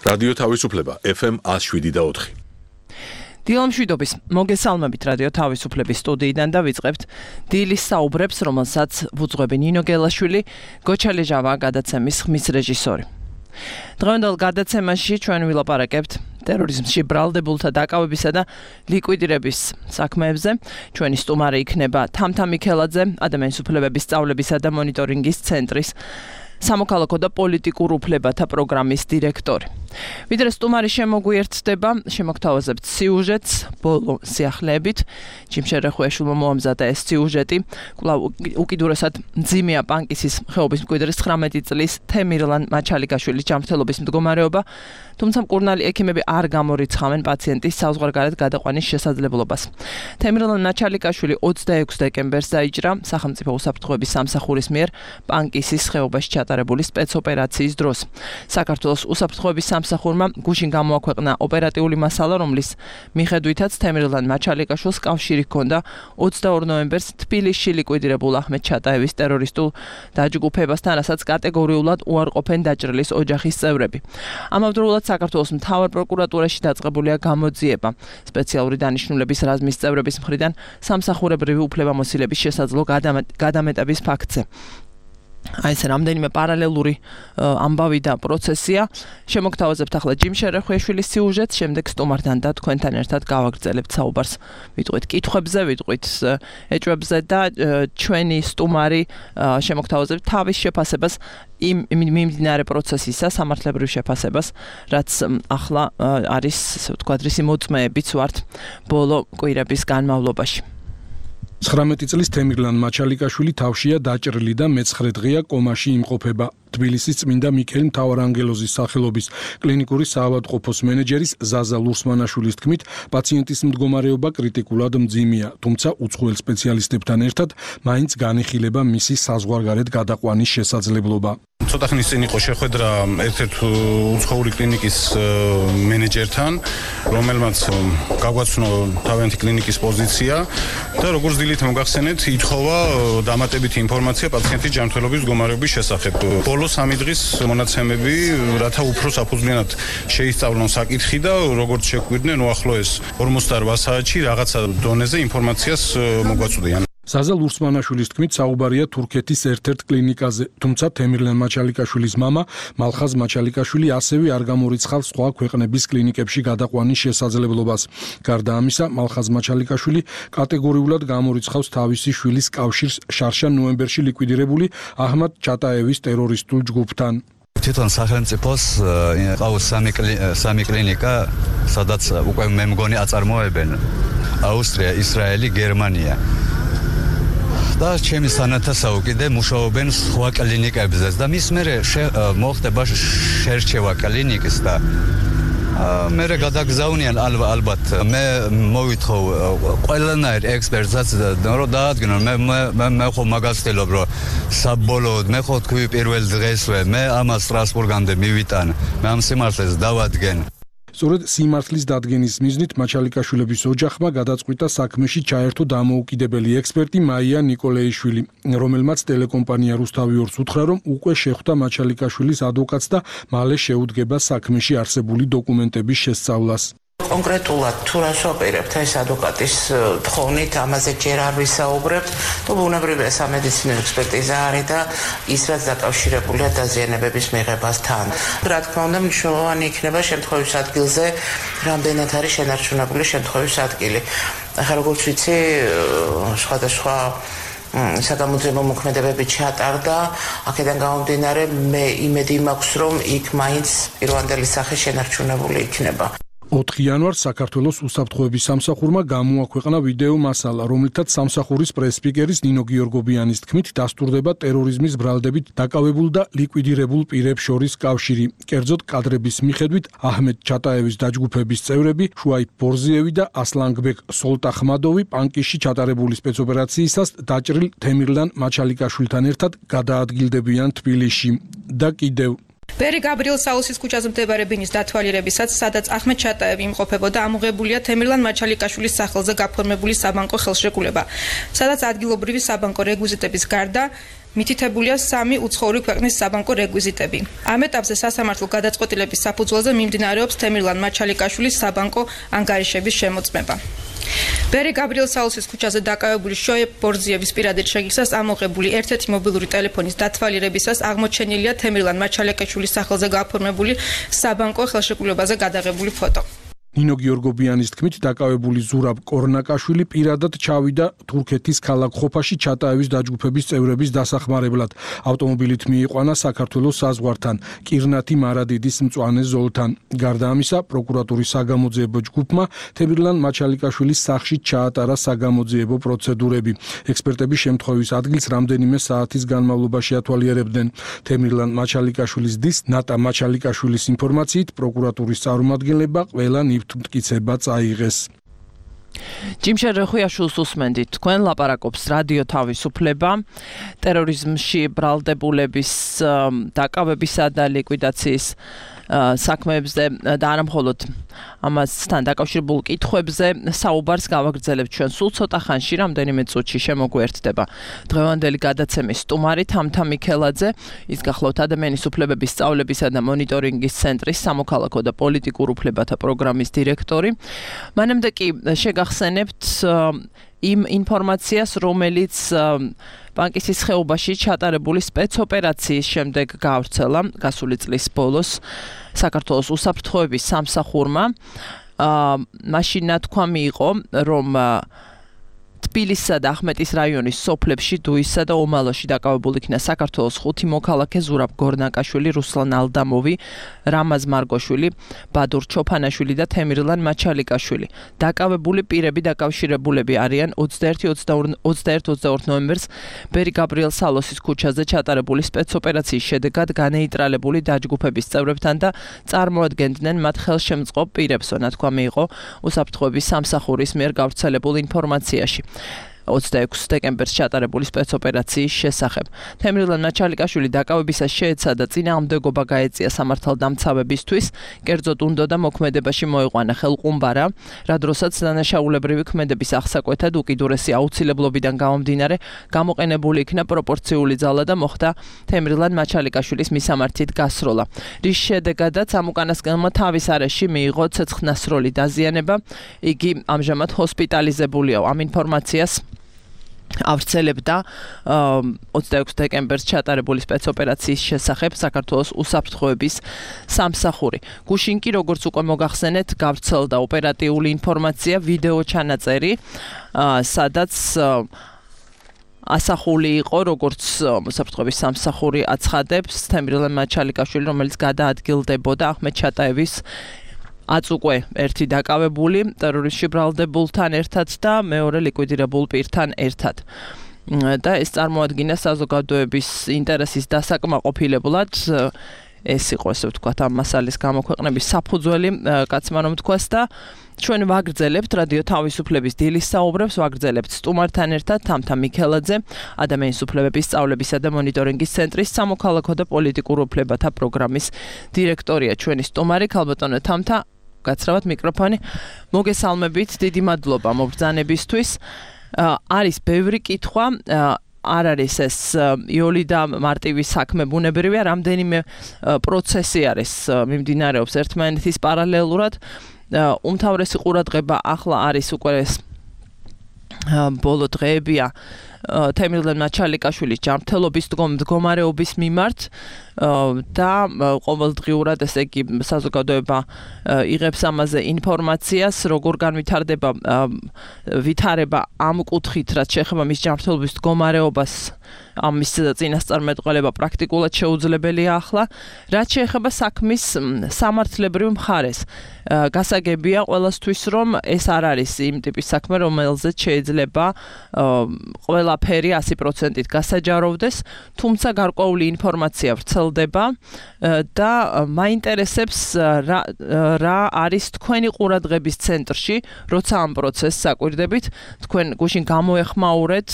რადიო თავისუფლება FM 107.4. დილამშვიდობის მოგესალმებით რადიო თავისუფლების სტუდიიდან და ვიწყებთ დილის საუბრებს, რომელსაც ვუძღვები ნინო გელაშვილი, გოჩალეჟავა გადაცემის ხმის რეჟისორი. დღევანდელ გადაცემაში ჩვენ ვილაპარაკებთ ტერორიზმში ბრალდებულთა დაკავებისა და ლიკვიდირების საქმეებზე. ჩვენი სტუმარი იქნება თამთა მიქელაძე, ადამიანის უფლებების სწავლებისა და მონიტორინგის ცენტრის სამოქალაქო და პოლიტიკურ უფლებათა პროგრამის დირექტორი. ვიდრე სტუმარი შემოგვიერთდება, შემოგთავაზებთ სიუჟეტს, ბოლო სიახლეებით. ჯიმშერ რეხუეშვილმა მოამზადა ეს სიუჟეტი. კვლავ უკიდურესად მძიმეა პანკისის ხეობის მკვიდრის 19 წლის თემირლან მაჩალიკაშვილის ჯანმრთელობის მდგომარეობა, თუმცა მკურნალი ექიმები არ გამორიცხავენ პაციენტის საზღვარგარეთ გადაყვანის შესაძლებლობას. თემირლან მაჩალიკაშვილი 26 დეკემბერს დაიჭრა სახელმწიფო უსაფრთხოების სამსახურის მიერ პანკისის ხეობაში ჩატარებული სპეცოპერაციის დროს. საქართველოს უსაფრთხოების სამსახურმა გუშინ გამოაქვეყნა ოპერატიული მასალა, რომლის მიხედვითაც თემირლან მაჩალიკაშვილს კავშირი ჰქონდა 22 ნოემბერს თბილისში ლიკვიდირებულ აჰმედ ჩატაევის ტერორისტულ დაჯგუფებასთან, რასაც კატეგორიულად უარყოფენ დაჭრილის ოჯახის წევრები. ამავდროულად საქართველოს მთავარ პროკურატურაში დაწყებულია გამოძიება სპეციალური დანიშნულების რაზმის წევრების მხრიდან სამსახურებრივი უფლებამოსილების შესაძლო გადამეტების ფაქტზე. ეს რამდენიმე პარალელური ამბავი და პროცესია. შემოგთავაზებთ ახლა ჯიმშერ რეხუეშვილის სიუჟეტს, შემდეგ სტუმართან და თქვენთან ერთად გავაგრძელებთ საუბარს. ვიტყვით კითხვებზე, ვიტყვით ეჭვებზე და ჩვენი სტუმარი შემოგთავაზებთ თავის შეფასებას იმ მიმდინარე პროცესისა, სამართლებრივ შეფასებას, რაც ახლა არის, ასე ვთქვათ, რისი მოწმეებიც ვართ ბოლო კვირების განმავლობაში. 19 წლის თემირლან მაჩალიკაშვილი თავშია დაჭრილი და მე-9 დღეა კომაში იმყოფება. თბილისის წმინდა მიქეილ მთავარანგელოზის სახელობის კლინიკური საავადმყოფოს მენეჯერის ზაზა ლურსმანაშვილის თქმით, პაციენტის მდგომარეობა კრიტიკულად მძიმეა, თუმცა უცხოელ სპეციალისტებთან ერთად მაინც განიხილება მისი საზღვარგარეთ გადაყვანის შესაძლებლობა. ცოტა ხნის წინ იყო შეხვედრა ერთ-ერთ უცხოური კლინიკის მენეჯერთან, რომელმაც გაგვაცნო თავიანთი კლინიკის პოზიცია და როგორც დილით მოგახსენეთ, ითხოვა დამატებითი ინფორმაცია პაციენტის ჯანმრთელობის მდგომარეობის შესახებ. ბოლო 3 დღის მონაცემები, რათა უფრო საფუძვლიანად შეისწავლონ საკითხი და როგორც შეგვიდნენ, უახლოეს 48 საათში რაღაცა დონეზე ინფორმაციას მოგვაწვდიან. ზაზა ლურსმანაშვილის თქმით, საუბარია თურქეთის ერთ-ერთ კლინიკაზე, თუმცა თემირლან მაჩალიკაშვილის მამა მალხაზ მაჩალიკაშვილი ასევე არ გამორიცხავს სხვა ქვეყნების კლინიკებში გადაყვანის შესაძლებლობას. გარდა ამისა, მალხაზ მაჩალიკაშვილი კატეგორიულად გამორიცხავს თავისი შვილის კავშირს შარშან ნოემბერში ლიკვიდირებული აჰმად ჩატაევის ტერორისტულ ჯგუფთან. თვითონ სახელმწიფოს ყავს სამი კლინიკა, სადაც უკვე მე მგონი აწარმოებენ აუსტრია, ისრაელი, გერმანია. და ჩემი სანათასაო კიდე მუშაობენ სხვა კლინიკებზეც და მის მერე მოხდება შერჩევა კლინიკის და მერე გადაგზავნიან ალბათ მე მოვითხოვ ყველანაირ ექსპერტსაც რომ დაადგინონ მე ხო მაგას ვთქვი რომ საბოლოოდ მე ხო თქვი პირველ დღესვე მე ამას სტრასბურგამდე მივიტან მე ამ სიმართლეს დავადგენ. სწორედ სიმართლის დადგენის მიზნით მაჩალიკაშვილების ოჯახმა გადაწყვიტა საქმეში ჩაერთო დამოუკიდებელი ექსპერტი მაია ნიკოლეიშვილი, რომელმაც ტელეკომპანია რუსთავი 2-ს უთხრა, რომ უკვე შეხვდა მაჩალიკაშვილის ადვოკატს და მალე შეუდგება საქმეში არსებული დოკუმენტების შესწავლას. კონკრეტულად თუ რას ვაპირებთ ეს ადვოკატის თხოვნით, ამაზე ჯერ არ ვისაუბრებთ, თუ ბუნებრივია სამედიცინო ექსპერტიზა არის და ის რაც დაკავშირებულია დაზიანებების მიღებასთან. რა თქმა უნდა, მნიშვნელოვანი იქნება შემთხვევის ადგილზე რამდენად არის შენარჩუნებული შემთხვევის ადგილი. ახლა როგორც ვიცი, სხვადასხვა საგამოძიებო მოქმედებები ჩატარდა, აქედან გამომდინარე მე იმედი მაქვს, რომ იქ მაინც პირვანდელი სახე შენარჩუნებული იქნება. 4 იანვარს საქართველოს უსაფრთხოების სამსახურმა გამოაქვეყნა ვიდეო მასალა, რომლითაც სამსახურის პრეს-სპიკერის ნინო გიორგობიანის თქმით დასტურდება ტერორიზმის ბრალდებით დაკავებულ და ლიკვიდირებულ პირებს შორის კავშირი. კერძოდ კადრების მიხედვით აჰმედ ჩატაევის დაჯგუფების წევრები შუაიფ ბორზიევი და ასლანგბეკ სოლტახმადოვი პანკისში ჩატარებული სპეცოპერაციისას დაჭრილ თემირლან მაჩალიკაშვილთან ერთად გადაადგილდებიან თბილისში და კიდევ ბერი გაბრიელ საუსის ქუჩაზე მდებარე ბინის დათვალიერებისაც, სადაც აჰმედ ჩატაევი იმყოფებოდა, ამოღებულია თემირლან მაჩალიკაშვილის სახელზე გაფორმებული საბანკო ხელშეკრულება, სადაც ადგილობრივი საბანკო რეგვიზიტების გარდა მითითებულია 3 უცხოური ქვეყნის საბანკო რეკვიზიტები. ამ ეტაპზე სასამართლო გადაწყვეტილების საფუძველზე მიმდინარეობს თემირლან მაჩალიკაშვილის საბანკო ანგარიშების შემოწმება. ბერი გაბრიელ საულსის ქუჩაზე დაკავებული შოე ბორძიევის პირადად შეგისას ამოღებული ერთ-ერთი მობილური ტელეფონის დათვალიერებისას აღმოჩენილია თემირლან მაჩალიკაშვილის სახელზე გაფორმებული საბანკო ხელშეკრულებაზე გადაღებული ფოტო. ნინო გიორგობიანის თქმით, დაკავებული ზურაბ კორნაკაშვილი პირადად ჩავიდა თურქეთის ქალაქ ხოფაში ჩატაევის დაჯგუფების წევრების დასახმარებლად. ავტომობილით მიიყვანა საქართველოს საზღვართან, კირნათი მარადიდის მწვანე ზოლთან. გარდა ამისა, პროკურატურის საგამოძიებო ჯგუფმა თემირლან მაჩალიკაშვილის სახლში ჩაატარა საგამოძიებო პროცედურები. ექსპერტები შემთხვევის ადგილს რამდენიმე საათის განმავლობაში ათვალიერებდნენ. თემირლან მაჩალიკაშვილის დის ნატა მაჩალიკაშვილის ინფორმაციით, პროკურატურის წარმომადგენლება ყველა მტკიცება წაიღეს. ჯიმშერ რეხუიაშვილს უსმენდით, თქვენ ლაპარაკობს რადიო თავისუფლება, ტერორიზმში ბრალდებულების დაკავებისა და ლიკვიდაციის საქმეებზე და არა მხოლოდ ამასთან დაკავშირებულ კითხვებზე საუბარს გავაგრძელებთ ჩვენ სულ ცოტა ხანში, რამდენიმე წუთში შემოგვერთდება დღევანდელი გადაცემის სტუმარი თამთა მიქელაძე, ის გახლავთ ადამიანის უფლებების სწავლებისა და მონიტორინგის ცენტრის სამოქალაქო და პოლიტიკურ უფლებათა პროგრამის დირექტორი. მანამდე კი შეგახსენებთ იმ ინფორმაციას, რომელიც ბანკის ხეობაში ჩატარებული სპეცოპერაციის შემდეგ გავრცელა გასული წლის ბოლოს საქართველოს უსაფრთხოების სამსახურმა. მაშინ ნათქვამი იყო, რომ თბილისსა და ახმეტის რაიონის სოფლებში, დუისსა და ომალოში დაკავებული იქნა საქართველოს 5 მოქალაქე ზურაბ გორნაკაშვილი, რუსლან ალდამოვი, რამაზ მარგოშვილი, ბადურ ჩოფანაშვილი და თემირლან მაჩალიკაშვილი. დაკავებული პირები დაკავშირებულები არიან 21-22 ნოემბერს ბერი გაბრიელ სალოსის ქუჩაზე ჩატარებული სპეცოპერაციის შედეგად განეიტრალებული დაჯგუფების წევრებთან და წარმოადგენდნენ მათ ხელშემწყობ პირებს, ნათქვამი იყო უსაფრთხოების სამსახურის მიერ გავრცელებულ ინფორმაციაში. 26 დეკემბერს ჩატარებული სპეცოპერაციის შესახებ. თემირლან მაჩალიკაშვილი დაკავებისას შეეცადა წინააღმდეგობა გაეწია სამართალდამცავებისთვის, კერძოდ უნდოდა მოქმედებაში მოეყვანა ხელყუმბარა, რა დროსაც დანაშაულებრივი ქმედების აღსაკვეთად უკიდურესი აუცილებლობიდან გამომდინარე გამოყენებული იქნა პროპორციული ძალა და მოხდა თემირლან მაჩალიკაშვილის მისამართით გასროლა. რის შედეგადაც ამ უკანასკნელმა თავის არეში მიიღო ცეცხლნასროლი დაზიანება, იგი ამჟამად ჰოსპიტალიზებულია. ამ ინფორმაციას ავრცელებდა 26 დეკემბერს ჩატარებული სპეცოპერაციის შესახებ საქართველოს უსაფრთხოების სამსახური. გუშინ კი, როგორც უკვე მოგახსენეთ, გავრცელდა ოპერატიული ინფორმაცია, ვიდეო ჩანაწერი, სადაც ასახული იყო, როგორც უსაფრთხოების სამსახური აცხადებს, თემირლან მაჩალიკაშვილი, რომელიც გადაადგილდებოდა ახმეტ ჩატაევის აწუყვე ერთი დაკავებული ტერორიზმში ბრალდებულთან ერთად და მეორე ლიკვიდირებულ პირთან ერთად. და ეს წარმოადგინა საზოგადოების ინტერესის დასაკმაყოფილებლად. ეს იყო, ესე ვთქვათ, ამ მასალის გამოქვეყნების საფუძველი, კაცმა რომ თქვას და ჩვენ ვაგრძელებთ რადიო თავისუფლების დილის საუბრებს, ვაგრძელებთ სტუმართან ერთად თამთა მიქელაძე, ადამიანის უფლებების სწავლებისა და მონიტორინგის ცენტრის სამოქალაქო და პოლიტიკურ უფლებათა პროგრამის დირექტორია ჩვენი სტუმარი, ქალბატონო თამთა, გაცრავად მიკროფონი. მოგესალმებით, დიდი მადლობა მობრძანებისთვის. არის ბევრი კითხვა, არ არის ეს იოლი და მარტივი საქმე, ბუნებრივია, რამდენიმე პროცესი არის მიმდინარეობს ერთმანეთის პარალელურად. უმთავრესი ყურადღება ახლა არის უკვე ეს ბოლო დღეებია თემირლან მაჩალიკაშვილის ჯანმრთელობის მდგომარეობის მიმართ და ყოველდღიურად, ესე იგი, საზოგადოება იღებს ამაზე ინფორმაციას, როგორ განვითარდება ვითარება ამ კუთხით, რაც შეეხება მის ჯანმრთელობის მდგომარეობას, ამის წინასწარმეტყველება პრაქტიკულად შეუძლებელია ახლა. რაც შეეხება საქმის სამართლებრივ მხარეს, გასაგებია ყველასთვის, რომ ეს არ არის იმ ტიპის საქმე, რომელზეც შეიძლება ყველაფერი 100%-ით გასაჯაროვდეს, თუმცა გარკვეული ინფორმაცია ვრცელდება და მაინტერესებს რა არის თქვენი ყურადღების ცენტრში, როცა ამ პროცესს საკვირდებით, თქვენ გუშინ გამოეხმაურეთ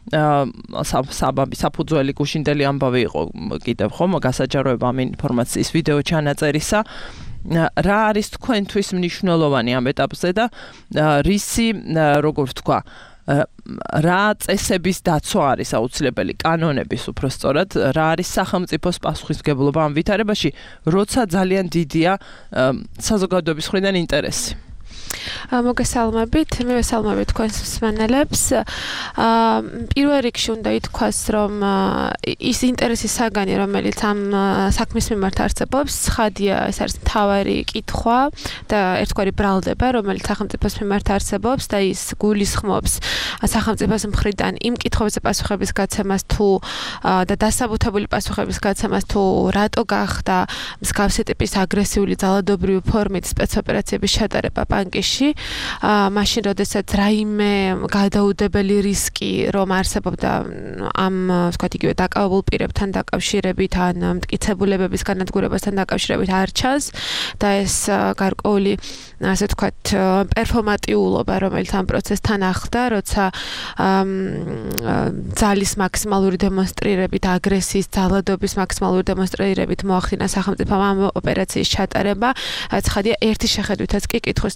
საფუძველი გუშინდელი ამბავი იყო კიდევ ხომ გასაჯაროება ამ ინფორმაციის ვიდეო ჩანაწერისა. რა არის თქვენთვის მნიშვნელოვანი ამ ეტაპზე და რისი, როგორ ვთქვა, რა წესების დაცვა არის აუცილებელი, კანონების უпростоრად, რა არის სახელმწიფოს პასუხისმგებლობა ამ ვითარებაში, როცა ძალიან დიდია საზოგადოების მხრიდან ინტერესი. მოგესალმებით, მივესალმებით თქვენს მსმენელებს. პირველ რიგში უნდა ითქვას, რომ ის ინტერესის საგანი, რომელიც ამ საქმის მიმართ არსებობს, ცხადია, ეს არის მთავარი კითხვა და ერთგვარი ბრალდება, რომელიც სახელმწიფოს მიმართ არსებობს და ის გულისხმობს სახელმწიფოს მხრიდან იმ კითხვებზე პასუხების გაცემას თუ და დასაბუთებული პასუხების გაცემას თუ რატო გახდა მსგავსი ტიპის აგრესიული ძალადობრივი ფორმით სპეცოპერაციების ჩატარება ბანკში, მაშინ როდესაც რაიმე გადაუდებელი რისკი რომ არსებობდა ამ ვთქვათ იგივე დაკავებულ პირებთან დაკავშირებით ან მტკიცებულებების განადგურებასთან დაკავშირებით არ ჩანს და ეს გარკვეული ასე ვთქვათ პერფორმატიულობა რომელიც ამ პროცესთან ახდა, როცა ძალის მაქსიმალური დემონსტრირებით, აგრესიის, ძალადობის მაქსიმალური დემონსტრირებით მოახდინა სახელმწიფომ ამ ოპერაციის ჩატარება, ცხადია ერთი შეხედვითაც კი კითხვის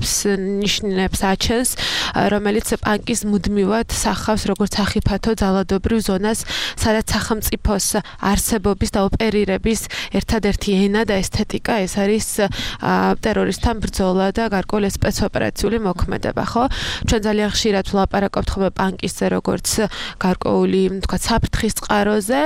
ნიშნებს აჩენს, რომელიც ბანკის მუდმივად სახავს როგორც სახიფათო ძალადობრივ ზონას, სადაც სახელმწიფოს არსებობის და ოპერირების ერთადერთი ენა და ესთეტიკა ეს არის ტერორისტთან ბრძოლა და გარკვეული სპეცოპერაციული მოქმედება, ხო? ჩვენ ძალიან ხშირად ვლაპარაკობთ ხოლმე ბანკისზე როგორც გარკვეული, თქვა, საფრთხის წყაროზე,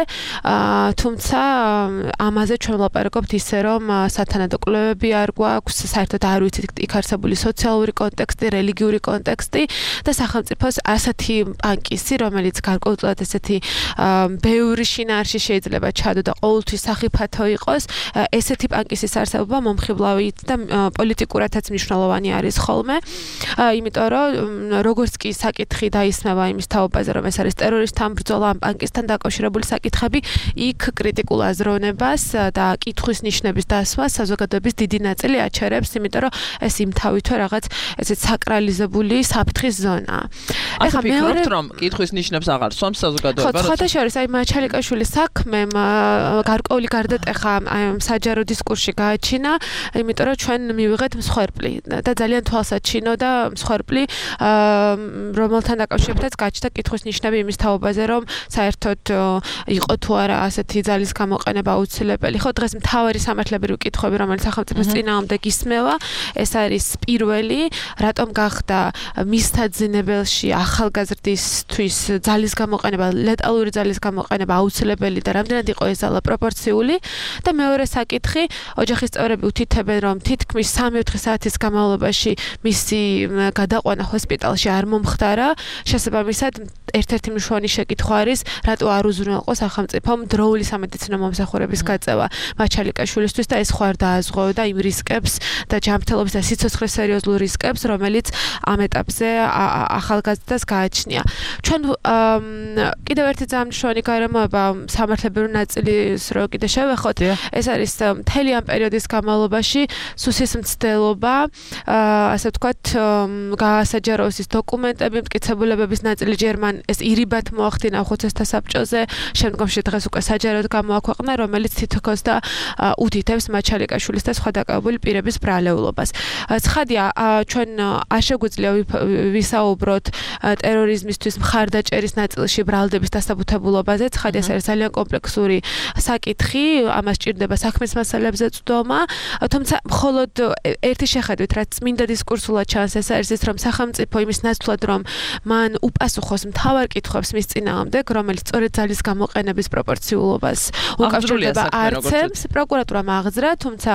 თუმცა ამაზე ჩვენ ვლაპარაკობთ ისე, რომ სათანადო კვლევები არ გვაქვს, საერთოდ არ ვიცით იქ არსებული სოციალური კონტექსტი, რელიგიური კონტექსტი და სახელმწიფოს ასეთი ბანკისი, რომელიც გარკვეულწილად ესეთი ბევრი შინაარსი შეიძლება ჩადო და ყოველთვის სახიფათო იყოს, ესეთი ბანკისის არსებობა მომხიბლავით და პოლიტიკურადაც მნიშვნელოვანი არის ხოლმე, იმიტომ რომ როგორც კი საკითხი დაისმება იმის თაობაზე, რომ ეს არის ტერორისტთან ბრძოლა, ამ ბანკისთან დაკავშირებული საკითხები, იქ კრიტიკულ აზროვნებას და კითხვის ნიშნების დასვას საზოგადოების დიდი ნაწილი აჩერებს, იმიტომ რომ ეს იმთავითო რაღაც ესეც საკრალიზებული საფრთხის ზონაა. ეხლა ვფიქრობთ, რომ კითხვის ნიშნებს აღარ სვამს საზოგადოება. ხო, ხათაშორის აი მაჩალიკაშვილის საქმემ გარკვეული გარდატეხა საჯარო დისკურსში გააჩინა, იმიტომ რომ ჩვენ მივიღეთ მსხვერპლი და ძალიან თვალსაჩინო და მსხვერპლი, რომელთან დაკავშირებითაც გაჩნდა კითხვის ნიშნები იმის თაობაზე, რომ საერთოდ იყო თუ არა ასეთი ძალის გამოყენება აუცილებელი. ხო, დღეს მთავარი სამართლებრივი კითხვები, რომელიც სახელმწიფოს წინააღმდეგ ისმევა, ეს არის პირველი, რატომ გახდა მისთაძინებელში ახალგაზრდისთვის ძალის გამოყენება, ლეტალური ძალის გამოყენება აუცილებელი და რამდენად იყო ეს ძალა პროპორციული და მეორე საკითხი, ოჯახის წევრები უთითებენ, რომ თითქმის 3-4 საათის განმავლობაში მისი გადაყვანა ჰოსპიტალში არ მომხდარა, შესაბამისად ერთ-ერთი მნიშვნელოვანი შეკითხვა არის, რატო არ უზრუნველყო სახელმწიფომ დროული სამედიცინო მომსახურების გაწევა მაჩალიკაშვილისთვის და ეს ხო არ დააზღვეოდა იმ რისკებს და ჯანმრთელობის და სიცოცხლის სერიოზულ რისკებს, რომელიც ამ ეტაპზე ახალგაზრდას გააჩნია. ჩვენ კიდევ ერთი ძალიან მნიშვნელოვანი გარემოება სამართლებრივი ნაწილის რო კიდე შევეხოთ, ეს არის მთელი ამ პერიოდის განმავლობაში სუსის მცდელობა, ასე ვთქვათ, გაასაჯაროს ის დოკუმენტები, მტკიცებულებების ნაწილი ჯერ მან ეს ირიბად მოახდინა ხუცესთა საბჭოზე, შემდგომში დღეს უკვე საჯაროდ გამოაქვეყნა, რომელიც თითქოს და უთითებს მაჩალიკაშვილის და სხვა დაკავებული პირების ბრალეულობას. ცხადია, ჩვენ არ შეგვიძლია ვისაუბროთ ტერორიზმისთვის მხარდაჭერის ნაწილში ბრალდების დასაბუთებულობაზე, ცხადია, ეს არის ძალიან კომპლექსური საკითხი, ამას სჭირდება საქმის მასალებზე წვდომა, თუმცა მხოლოდ ერთი შეხედვით, რაც წმინდა დისკურსულად ჩანს, ეს არის ის, რომ სახელმწიფო იმის ნაცვლად, რომ მან უპასუხოს მთავარ კითხვებს მის წინააღმდეგ, რომელიც სწორედ ძალის გამოყენების პროპორციულობას უკავშირდება არცემს, პროკურატურამ აღძრა, თუმცა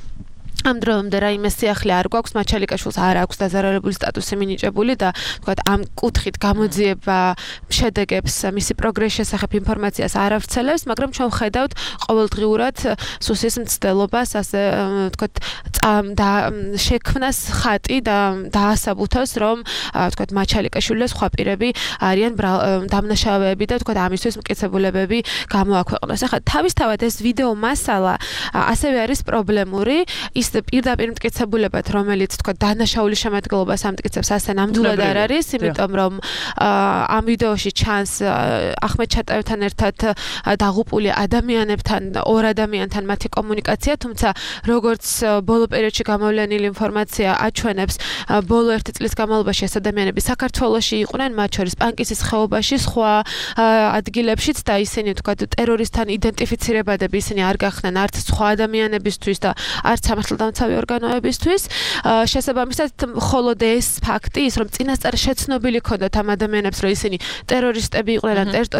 ამ დროამდე რაიმე სიახლე არ გვაქვს, მაჩალიკაშვილს არ აქვს დაზარალებული სტატუსი მინიჭებული და თქვათ ამ კუთხით გამოძიება შედეგებს მისი პროგრესის შესახებ ინფორმაციას არ ავრცელებს, მაგრამ ჩვენ ვხედავთ ყოველდღიურად სუსის მცდელობას, ასე თქვათ და შექმნას ხატი და დაასაბუთოს, რომ თქვათ მაჩალიკაშვილი და სხვა პირები არიან დამნაშავეები და თქვათ ამისთვის მტკიცებულებები გამოაქვეყნოს. ახლა თავისთავად ეს ვიდეო მასალა ასევე არის პრობლემური, ის პირდაპირ მტკიცებულებად, რომელიც თქვა დანაშაულის შემადგენლობას ამტკიცებს, ასე ნამდვილად არ არის, იმიტომ რომ ამ ვიდეოში ჩანს ახმედ ჩატაევთან ერთად დაღუპული ადამიანებთან, ორ ადამიანთან მათი კომუნიკაცია, თუმცა როგორც ბოლო პერიოდში გამოვლენილი ინფორმაცია აჩვენებს, ბოლო 1 წლის განმავლობაში ეს ადამიანები საქართველოში იყვნენ, მათ შორის პანკისის ხეობაში, სხვა ადგილებშიც და ისინი თქვა ტერორისტთან იდენტიფიცირებადები ისინი არ გახდნენ არც სხვა ადამიანებისთვის და არც სამართალდამცავი ორგანოებისთვის. შესაბამისად, მხოლოდ ეს ფაქტი, ის რომ წინასწარ შეცნობილი ქონდათ ამ ადამიანებს, რომ ისინი ტერორისტები იყვნენ,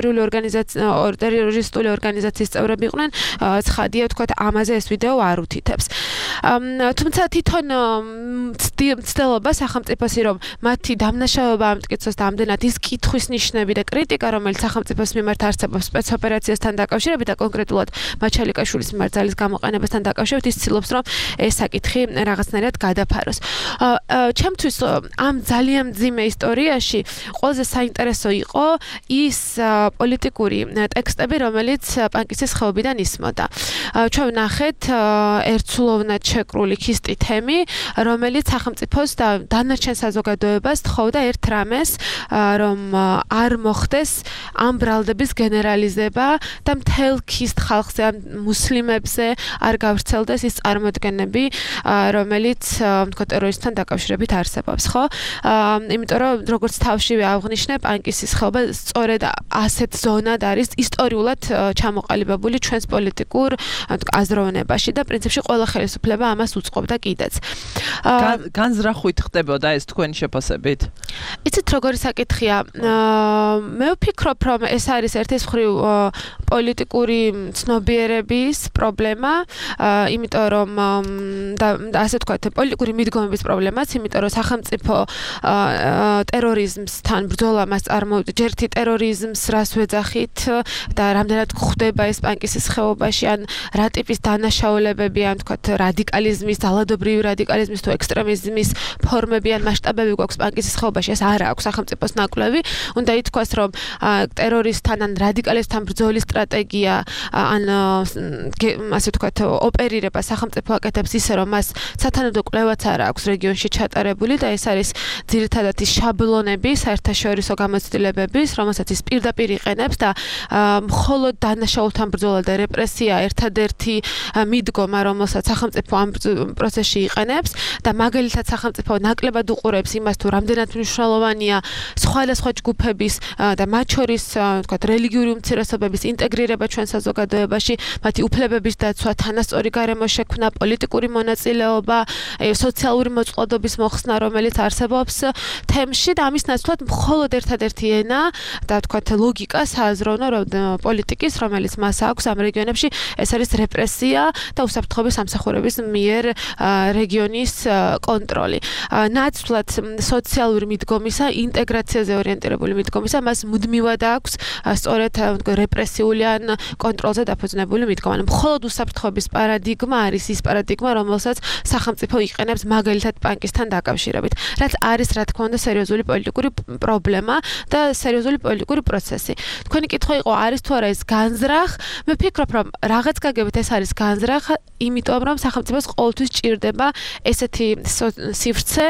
ტერორისტული ორგანიზაციის წევრები იყვნენ, ცხადია თქვა ამაზე ეს ვიდეო არ უთითებს. თუმცა თვითონ მცდელობა სახელმწიფოსი რომ მათი დამნაშავება ამტკიცოს და ამდენად ის კითხვის ნიშნები და კრიტიკა, რომელიც სახელმწიფოს მიმართ არსებობს სპეცოპერაციასთან დაკავშირებით და კონკრეტულად მაჩალიკაშვილის მიმართ ძალის გამოყენებასთან დაკავშირებით, ის ცდილობს რომ ეს საკითხი რაღაცნაირად გადაფაროს. ჩემთვის ამ ძალიან მძიმე ისტორიაში ყველაზე საინტერესო იყო ის პოლიტიკური ტექსტები, რომელიც პანკისის ხეობიდან ისმოდა. ჩვენ ვნახეთ ერთსულოვნად შეკრული ქისტი თემი, რომელიც სახელმწიფოს და დანარჩენ საზოგადოებას თხოვდა ერთ რამეს, რომ არ მოხდეს ამ ბრალდების გენერალიზება და მთელ ქისტ ხალხზე, ამ მუსლიმებზე არ გავრცელდეს ის წარმოდგენები, რომელიც თქვა ტერორისტთან დაკავშირებით არსებობს, ხო? იმიტომ რომ როგორც თავშივე აღნიშნე, პანკისის ხეობა სწორედ ასეთ ზონად არის ისტორიულად ჩამოყალიბებული ჩვენს პოლიტიკურ აზროვნებაში და პრინციპში ყველა ხელისუფლება ამას უწყობდა კიდეც. განზრახვით ხდებოდა ეს თქვენი შეფასებით? იცით როგორი საკითხია? მე ვფიქრობ, რომ ეს არის ერთის მხრივ პოლიტიკური ცნობიერების პრობლემა, იმიტომ რომ და ასე ვთქვათ, პოლიტიკური მიდგომების პრობლემაც, იმიტომ რომ სახელმწიფო ტერორიზმსთან ბრძოლა მას წარმოუდგენს, ჯერთი ტერორიზმს რას ვეძახით და რამდენად გვხვდება ეს პანკისის ხეობაში, ან რა ტიპის დანაშაულებები, ან ვთქვათ, რადიკალიზმის, ძალადობრივი რადიკალიზმის თუ ექსტრემიზმის ფორმები ან მასშტაბები გვაქვს პანკისის ხეობაში, ეს არ აქვს სახელმწიფოს ნაკვლევი. უნდა ითქვას, რომ ტერორისტთან ან რადიკალისტთან ბრძოლის სტრატეგია, ან ასე ვთქვათ, ოპერირება სახელმწიფო აკეთებს ისე, რომ მას სათანადო კვლევაც არ აქვს რეგიონში ჩატარებული და ეს არის ძირითადად ის შაბლონები, საერთაშორისო გამოცდილებების, რომელსაც ის პირდაპირ იყენებს და მხოლოდ დანაშაულთან ბრძოლა და რეპრესია ერთადერთი მიდგომა, რომელსაც სახელმწიფო ამ პროცესში იყენებს და მაგალითად სახელმწიფო ნაკლებად უყურებს იმას, თუ რამდენად მნიშვნელოვანია სხვადასხვა ჯგუფების და მათ შორის ვთქვათ, რელიგიური უმცირესობების ინტეგრირება ჩვენ საზოგადოებაში, მათი უფლებების დაცვა, თანასწორი გარემო შექმნა, პოლიტიკური მონაწილეობა, სოციალური მოწყვლადობის მოხსნა, რომელიც არსებობს თემში და ამის ნაცვლად მხოლოდ ერთადერთი ენა და ვთქვათ, ლოგიკა სააზროვნო პოლიტიკის, რომელიც მას აქვს ამ რეგიონებში, ეს არის რეპრესია და უსაფრთხოების სამსახურების მიერ რეგიონის კონტროლი. ნაცვლად სოციალური მიდგომისა, ინტეგრაციაზე ორიენტირებული მიდგომისა, მას მუდმივად აქვს სწორედ რეპრესიული ან კონტროლზე დაფუძნებული მიდგომა. მხოლოდ უსაფრთხოების პარადიგმა არის ის პარადიგმა, რომელსაც სახელმწიფო იყენებს მაგალითად პანკისთან დაკავშირებით. რაც არის, რა თქმა უნდა, სერიოზული პოლიტიკური პრობლემა და სერიოზული პოლიტიკური პროცესი. თქვენი კითხვა იყო, არის თუ არა ეს განზრახ? მე ვფიქრობ, რომ რაღაც გაგებით ეს არის განზრახ, იმიტომ რომ სახელმწიფოს ყოველთვის ჭირდება ესეთი სივრცე,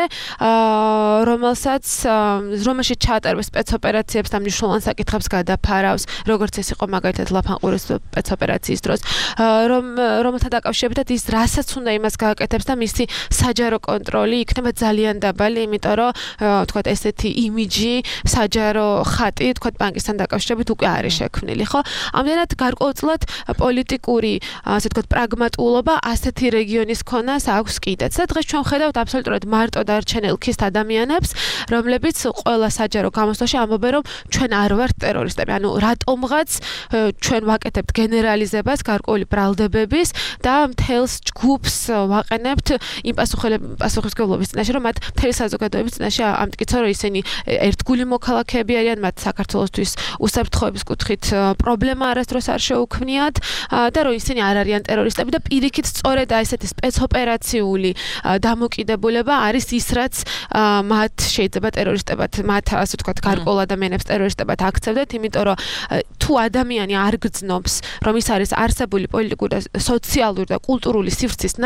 რომელშიც ჩაატარებს სპეცოპერაციებს და მნიშვნელოვან საკითხებს გადაფარავს, როგორც ეს იყო მაგალითად ლაფანყურის სპეცოპერაციის დროს, რომელთან დაკავშირებით ის რასაც უნდა იმას გააკეთებს და მისი საჯარო კონტროლი იქნება ძალიან დაბალი, იმიტომ რომ ვთქვათ, ესეთი იმიჯი, საჯარო ხატი, ვთქვათ, პანკისთან დაკავშირებით უკვე არის შექმნილი, ხო? ამდენად გარკვეულწილად პოლიტიკური, ასე ვთქვათ, პრაგმატულობა ასეთი რეგიონის ქონას აქვს კიდეც. და დღეს ჩვენ ხედავთ აბსოლუტურად მარტო დარჩენილ ქისტ ადამიანებს, რომლებიც ყველა საჯარო გამოსვლაში ამბობენ, რომ ჩვენ არ ვართ ტერორისტები. ანუ რატომღაც ჩვენ ვაკეთებთ გენერალიზებას გარკვეული ბრალდებების და მთელს ჯგუფს ვაყენებთ იმ პასუხისმგებლობის წინაშე, რომ მათ მთელი საზოგადოების წინაშე ამტკიცა, რომ ისინი ერთგული მოქალაქეები არიან, მათ საქართველოსთვის უსაფრთხოების კუთხით პრობლემა არასდროს არ შეუქმნიათ და რომ ისინი არ არიან ტერორისტები და პირიქით სწორედ ესეთი სპეცოპერაციული დამოკიდებულება არის ის, რაც მათ შეიძლება ტერორისტებად, მათ ასე ვთქვათ, გარკვეულ ადამიანებს ტერორისტებად აქცევდეთ, იმიტომ რომ თუ ადამიანი არ გრძნობს, რომ ის არის არსებული პოლიტიკური და სოციალური და კულტურული სივრცის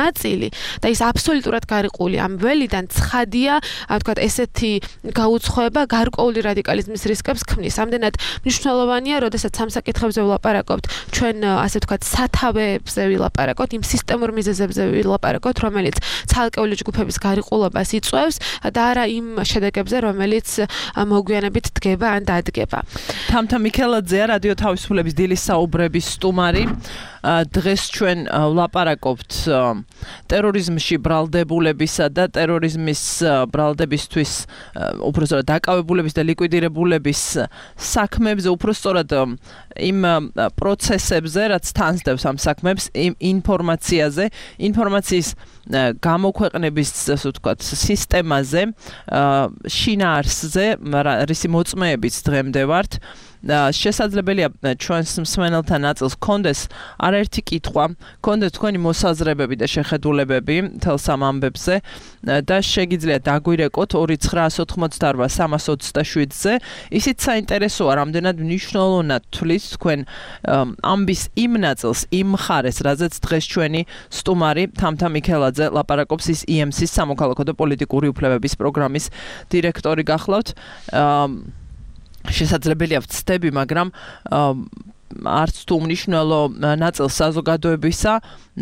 ნაწილი და ის აბსოლუტურად გარიყული ამ ველიდან ცხადია, თქვათ ესეთი გაუცხოება გარკვეული რადიკალიზმის რისკებს ქმნის. ამდენად მნიშვნელოვანია, როდესაც ამ საკითხებზე ვლაპარაკობთ, ჩვენ ასე ვთქვათ სათავეებზე ვილაპარაკოთ, იმ სისტემურ მიზეზებზე ვილაპარაკოთ, რომელიც ცალკეული ჯგუფების გარიყულობას იწვევს და არა იმ შედეგებზე, რომელიც მოგვიანებით დგება ან დადგება. თამთა მიქელაძეა რადიო თავისუფლების დილის საუბრების სტუმარი. დღეს ჩვენ ვლაპარაკობთ ტერორიზმში ბრალდებულებისა და ტერორიზმის ბრალდებისთვის უпростоრად დაკავებულების და ლიკვიდირებულების საქმებზე, უпростоრად იმ პროცესებზე, რაც თანსდევს ამ საქმებს, იმ ინფორმაციაზე, ინფორმაციის გამოქვეყნების, ასე ვთქვათ, სისტემაზე, შინაარსზე, რისი მოწმეებით დღემდე ვართ. შესაძლებელია ჩვენს მსმენელთა ნაწილს გქონდეს არაერთი კითხვა, გქონდეს თქვენი მოსაზრებები და შეხედულებები თელს ამ ამბებზე და შეგიძლიათ დაგვირეკოთ 2988327-ზე. ისიც საინტერესოა, რამდენად მნიშვნელოვნად თვლის თქვენ ამბის იმ ნაწილს, იმ მხარეს, რაზეც დღეს ჩვენი სტუმარი თამთა მიქელაძე ლაპარაკობს, ის EMC-ის სამოქალაქო და პოლიტიკური უფლებების პროგრამის დირექტორი გახლავთ. შესაძლებელია ვცდები, მაგრამ არც თუ უმნიშვნელო ნაწილს საზოგადოებისა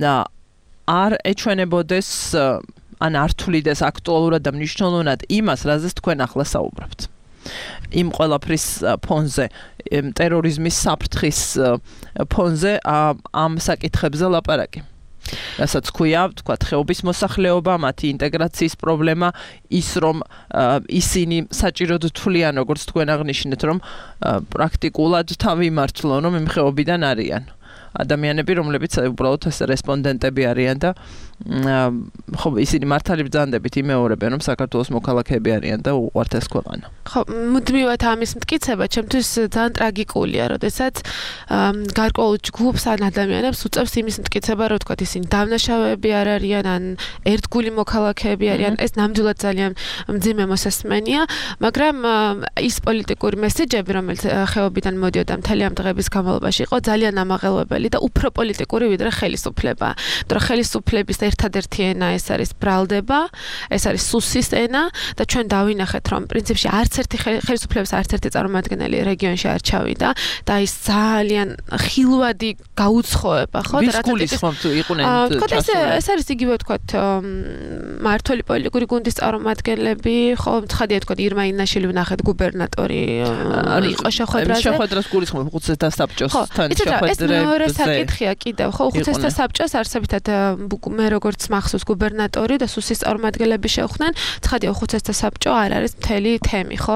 არ ეჩვენებოდეს ან არ თვლიდეს აქტუალურად და მნიშვნელოვნად იმას, რაზეც თქვენ ახლა საუბრობთ. იმ ყველაფრის ფონზე, ტერორიზმის საფრთხის ფონზე ამ საკითხებზე ლაპარაკი. რასაც ქვია, თქვათ, ხეობის მოსახლეობა, მათი ინტეგრაციის პრობლემა, ის რომ ისინი საჭიროდ თვლიან, როგორც თქვენ აღნიშნეთ, რომ პრაქტიკულად თავი მართლონ, რომ იმ ხეობიდან არიან. ადამიანები, რომლებიც უბრალოდ ეს რესპონდენტები არიან და ხო, ისინი მართალი ბრძანდებით იმეორებენ, რომ საქართველოს მოქალაქეები არიან და უყვართ ეს ქვეყანა. ხო, მუდმივად ამის მტკიცება ჩემთვის ძალიან ტრაგიკულია, როდესაც გარკვეულ ჯგუფს ან ადამიანებს უწევს იმის მტკიცება, რომ თქვათ ისინი დავნაშავეები არ არიან, ან ერთგული მოქალაქეები არიან. ეს ნამდვილად ძალიან მძიმე მოსასმენია, მაგრამ ის პოლიტიკური მესეჯები, რომელიც ხეობიდან მოდიოდა მთელი ამ დღების განმავლობაში, იყო ძალიან ამაღელვებელი და უფრო პოლიტიკური ვიდრე ხელისუფლება. იმიტომ რომ ხელისუფლების ერთადერთი ენა ეს არის ბრალდება, ეს არის სუსის ენა და ჩვენ დავინახეთ, რომ პრინციპში არც ერთი ხელისუფლების არც ერთი წარმომადგენელი რეგიონში არ ჩავიდა და ის ძალიან ხილვადი გაუცხოება, ხო? ვის გულისხმობთ იყვნენ? ეს არის იგივე ვთქვათ მართველი პოლიტიკური გუნდის წარმომადგენლები, ხო, ცხადია ვთქვათ ირმა ინაშვილი ვნახეთ გუბერნატორი იყო შეხვედრაზე. შეხვედრას გულისხმობ უხუცესთა საბჭოსთან შეხვედრებზე. საკითხია კიდევ, ხო, უხუცესთა საბჭოს არსებითად მე როგორც მახსოვს გუბერნატორი და სუსის წარმომადგენლები შევხვდნენ, ცხადია უხუცესთა საბჭო არ არის მთელი თემი, ხო?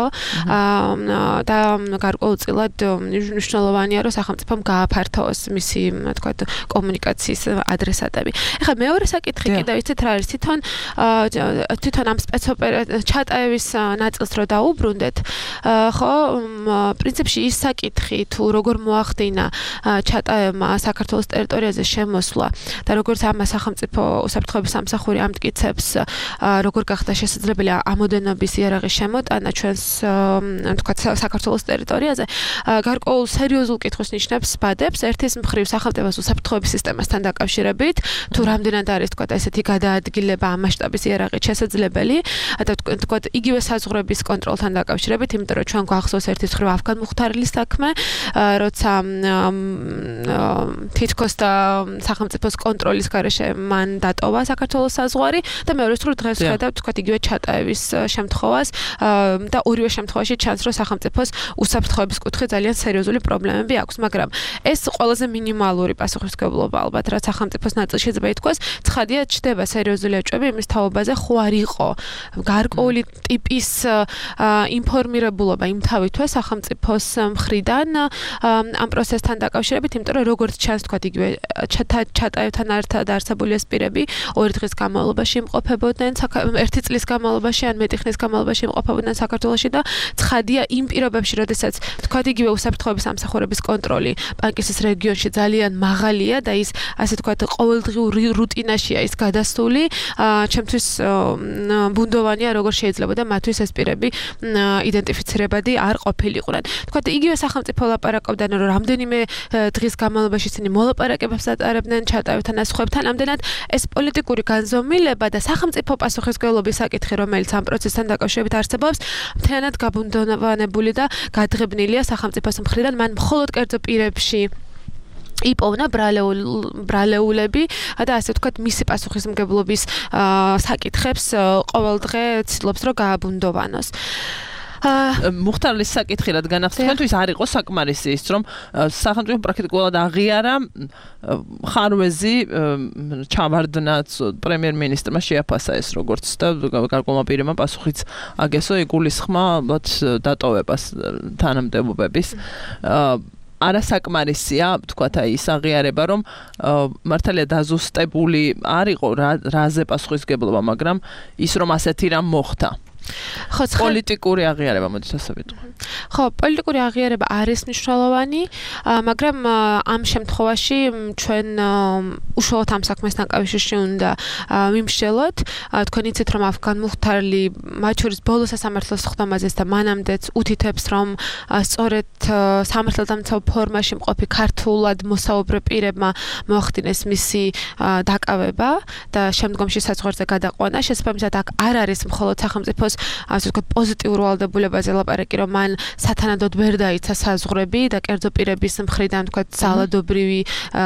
და გარკვეულწილად მნიშვნელოვანია, რომ სახელმწიფომ გააფართოოს მისი, თქვათ, კომუნიკაციის ადრესატები. ეხლა მეორე საკითხი კიდევ იცით რა არის, თვითონ ამ ჩატაევის ნაწილს რო დაუბრუნდეთ, ხო, პრინციპში ის საკითხი თუ როგორ მოახდინა ჩატაევმა საქართველოს ტერიტორიაზე შემოსვლა და როგორც ამ სახელმწიფო უსაფრთხოების სამსახური ამტკიცებს, როგორ გახდა შესაძლებელია ამოდენობის იარაღის შემოტანა ჩვენს, თქვათ, საქართველოს ტერიტორიაზე, გარკვეულ სერიოზულ კითხვის ნიშნებს ბადებს. ერთის მხრივ სახელმწიფოს უსაფრთხოების სისტემასთან დაკავშირებით, თუ რამდენად არის, თქვათ, ესეთი გადაადგილება ამ მასშტაბის იარაღით შესაძლებელი და თქვათ, იგივე საზღვრების კონტროლთან დაკავშირებით, იმიტომ რომ ჩვენ გვახსოვს ერთის მხრივ ავგან მუხთარლის საქმე, როცა თითქოს და სახელმწიფოს კონტროლის გარეშე მან დატოვა საქართველოს საზღვარი და მეორე მხრივ დღეს ვხედავთ, თქვათ, იგივე ჩატაევის შემთხვევას და ორივე შემთხვევაში ჩანს, რომ სახელმწიფოს უსაფრთხოების კუთხე ძალიან სერიოზული პრობლემები აქვს, მაგრამ ეს ყველაზე მინიმალური პასუხისმგებლობა ალბათ, რაც სახელმწიფოს ნაწილში შეიძლება ითქვას, ცხადია ჩდება სერიოზული ეჭვები იმის თაობაზე, ხო არ იყო გარკვეული ტიპის ინფორმირებულობა იმ თავითვე სახელმწიფოს მხრიდან ამ პროცესთან დაკავშირებით, იმიტომ რომ როგორც ჩანს, თქვათ, იგივე ჩატაევთან ერთად არსებული ეს პირები ორი დღის განმავლობაში იმყოფებოდნენ, ერთი წლის განმავლობაში ან მეტი ხნის განმავლობაში იმყოფებოდნენ საქართველოში და ცხადია იმ პირობებში, როდესაც თქვათ, იგივე უსაფრთხოების სამსახურების კონტროლი პანკისის რეგიონში ძალიან მაღალია და ის, ასე თქვათ, ყოველდღიურ რუტინაშია ის გადასული, ჩემთვის ბუნდოვანია, როგორ შეიძლება და მათთვის ეს პირები იდენტიფიცირებადი არ ყოფილიყვნენ. თქვათ, იგივე სახელმწიფო ლაპარაკობდა, რომ რამდენიმე დღის განმავლობაში შემთხვევაში ისინი მოლაპარაკებებს ატარებდნენ ჩატარებთან ასხვებთან. ამდენად ეს პოლიტიკური განზომილება და სახელმწიფო პასუხისმგებლობის საკითხი, რომელიც ამ პროცესთან დაკავშირებით არსებობს, მთლიანად გაბუნდოვანებული და გადღებნილია სახელმწიფოს მხრიდან. მან მხოლოდ კერძო პირებში იპოვნა ბრალეულები და ასე ვთქვათ მისი პასუხისმგებლობის საკითხებს ყოველდღე ცდილობს რომ გააბუნდოვანოს. მუხტარლის საკითხი რადგან ახსენეთ, ის არ იყო საკმარისი ის, რომ სახელმწიფო პრაქტიკულად აღიარა ხარვეზი ჩავარდნა პრემიერ-მინისტრმა შეაფასა ეს როგორც და გარკვეულმა პირებმა პასუხიც აგესო იგულისხმა ალბათ დატოვებას თანამდებობების. არასაკმარისია, თქვათ აი ის აღიარება, რომ მართალია დაზუსტებული არ იყო რაზე პასუხისმგებლობა, მაგრამ ის რომ ასეთი რამ მოხდა. პოლიტიკური აღიარება მოდით ასე ვიტყვი. ხო, პოლიტიკური აღიარება არის მნიშვნელოვანი, მაგრამ ამ შემთხვევაში ჩვენ უშუალოდ ამ საქმესთან კავშირში უნდა ვიმსჯელოთ. თქვენ იცით, რომ ავგან მუხტარლი მათ შორის ბოლო სასამართლოს ხდომაზეც და მანამდეც უთითებს, რომ სწორედ სამართალდამცავ ფორმაში მყოფი ქართულად მოსაუბრე პირებმა მოახდინეს მისი დაკავება და შემდგომში საზღვარზე გადაყვანა. შესაბამისად, აქ არ არის მხოლოდ სახელმწიფოს ასე ვთქვათ პოზიტიურ ვალდებულებაზე ლაპარაკი, რომ მან სათანადოდ ვერ დაიცა საზღვრები და კერძო პირების მხრიდან ვთქვათ ძალადობრივი